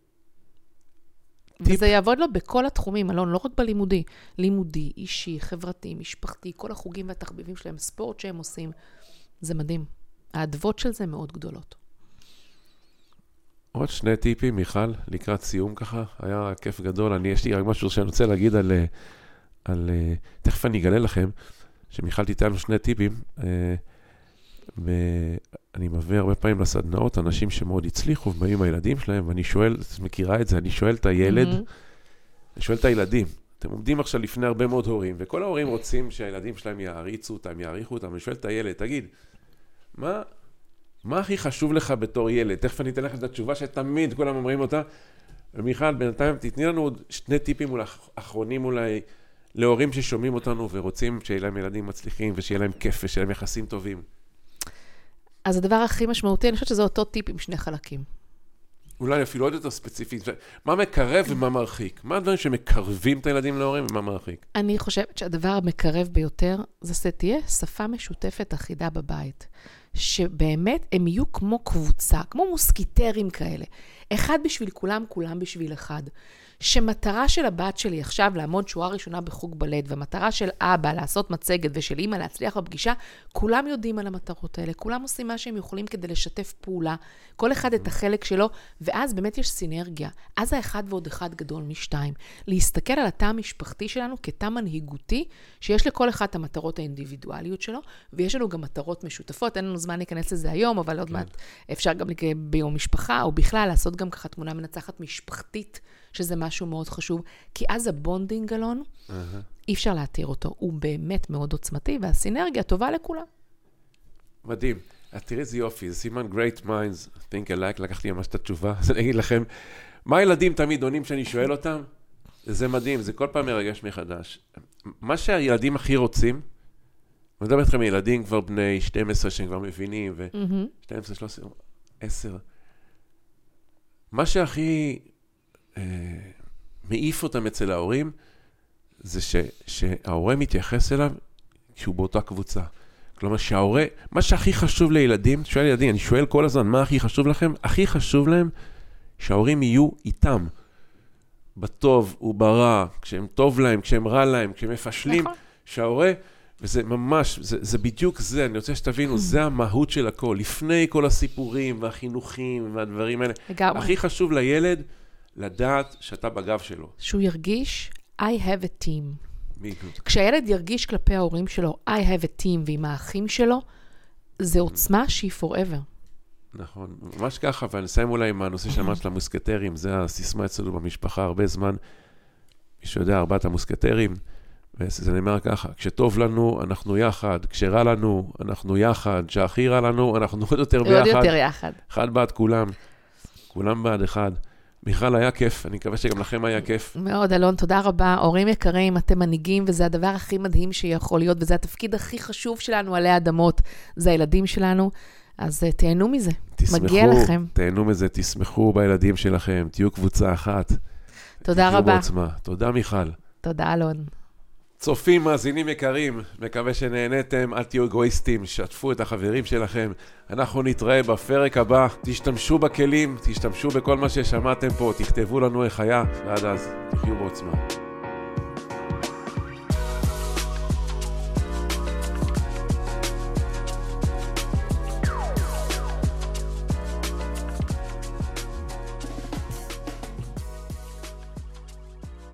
וזה יעבוד לו בכל התחומים, אלון, לא רק בלימודי. לימודי, אישי, חברתי, משפחתי, כל החוגים והתחביבים שלהם, ספורט שהם עושים. זה מדהים. העדבות של זה מאוד גדולות. עוד 2 טיפים, מיכל, לקראת סיום ככה. היה כיף גדול. יש לי רק משהו שאני רוצה להגיד תכף אני אגלה לכם, שמיכל תיתן לנו 2 טיפים, ואני מביא הרבה פעמים לסדנאות, אנשים שמאוד הצליחו, ובאים עם הילדים שלהם, ואני שואל, את מכירה את זה, אני שואל את הילד, אני שואל את הילדים, אתם עומדים עכשיו לפני הרבה מאוד הורים, וכל ההורים רוצים שהילדים שלהם יעריצו אותם, יעריכו אותם, אני שואל את הילד, תגיד, מה הכי חשוב לך בתור ילד? תכף אני אתן לך את התשובה שתמיד כולם אומרים אותה, ומיכל, בינתיים תתני לנו עוד 2 טיפים אחרונים אולי, להורים ששומעים אותנו ורוצים שיהיה להם ילדים מצליחים, ושיהיה להם כיף, ושיהיה להם יחסים טובים. אז הדבר הכי משמעותי, אני חושבת שזה אותו טיפ עם 2 חלקים. אולי אפילו עוד יותר ספציפית. מה מקרב ומה מרחיק? מה הדברים שמקרבים את הילדים להורים ומה מרחיק? אני חושבת שהדבר המקרב ביותר, זה שתהיה שפה משותפת אחידה בבית. שבאמת הם יהיו כמו קבוצה, כמו מוסקיטרים כאלה. אחד בשביל כולם, כולם בשביל אחד. שמטרה של הבת שלי עכשיו לעמוד שורה ראשונה בחוג בלט, והמטרה של אבא לעשות מצגת ושל אמא להצליח בפגישה, כולם יודעים על המטרות האלה, כולם עושים מה שהם יכולים כדי לשתף פעולה, כל אחד את החלק שלו, ואז באמת יש סינרגיה. אז האחד ועוד אחד גדול משתיים. להסתכל על התא המשפחתי שלנו כתא מנהיגותי, שיש לכל אחד את המטרות האינדיבידואליות שלו, ויש לנו גם מטרות משותפות, אין לנו זמן להיכנס לזה היום, אבל עוד מעט אפשר גם ביום משפחה, או בכלל לעשות גם ככה תמונה מנצחת משפחתית, שזה משהו מאוד חשוב, כי אז הבונדינג, אלון, אי אפשר להתיר אותו. הוא באמת מאוד עוצמתי, והסינרגיה טובה לכולם. מדהים. תראי איזה יופי, זה סימן great minds, think alike, לקחתי ממש את התשובה, אז אני אגיד לכם, מה הילדים תמיד עונים שאני שואל אותם? זה מדהים, זה כל פעם מרגש מחדש. מה שהילדים הכי רוצים, אני מדבר איתכם ילדים כבר בני 12 שהם כבר מבינים, ו-12, 13, 10. מה שהכי מעיף אותם אצל ההורים, זה שההורה מתייחס אליו כשהוא באותה קבוצה. כלומר שההורה, מה שהכי חשוב לילדים, שואל ילדים, אני שואל כל הזמן, מה הכי חשוב לכם? הכי חשוב להם שההורים יהיו איתם. בטוב וברע, כשהם טוב להם, כשהם רע להם, כשהם מפשלים, שההורה, וזה ממש, זה בדיוק זה, אני רוצה שתבינו, זה המהות של הכל, לפני כל הסיפורים והחינוכים והדברים האלה. הכי חשוב לילד לדעת שאתה בגב שלו. שהוא ירגיש, I have a team. כשהילד ירגיש כלפי ההורים שלו, I have a team, ועם האחים שלו, זה עוצמה שהיא forever. נכון, ממש ככה, ואני אסיים אולי עם הנושא שאמרת של המוסקטרים, זה הסיסמה אצלנו במשפחה הרבה זמן, מי שיודע, 4 המוסקטרים, וזה נאמר ככה, כשטוב לנו, אנחנו יחד, כשרע לנו, אנחנו יחד, כשהכי רע לנו, אנחנו עוד יותר ביחד. עוד יותר יחד. אחד בעד כולם, כולם בעד אחד. מיכל, היה כיף, אני מקווה שגם לכם היה כיף. מאוד, אלון, תודה רבה. הורים יקרים, אתם מנהיגים, וזה הדבר הכי מדהים שיכול להיות, וזה התפקיד הכי חשוב שלנו עלי אדמות, זה הילדים שלנו, אז תהנו מזה. מגיע לכם. תהנו מזה, תשמחו בילדים שלכם, תהיו קבוצה אחת. תודה רבה. תודה, מיכל. תודה, אלון. צופים, מאזינים יקרים, מקווה שנהנתם, אל תהיו אגואיסטים, שתפו את החברים שלכם. אנחנו נתראה בפרק הבא, תשתמשו בכלים, תשתמשו בכל מה ששמעתם פה, תכתבו לנו איך היה, ועד אז תחיו בעוצמה.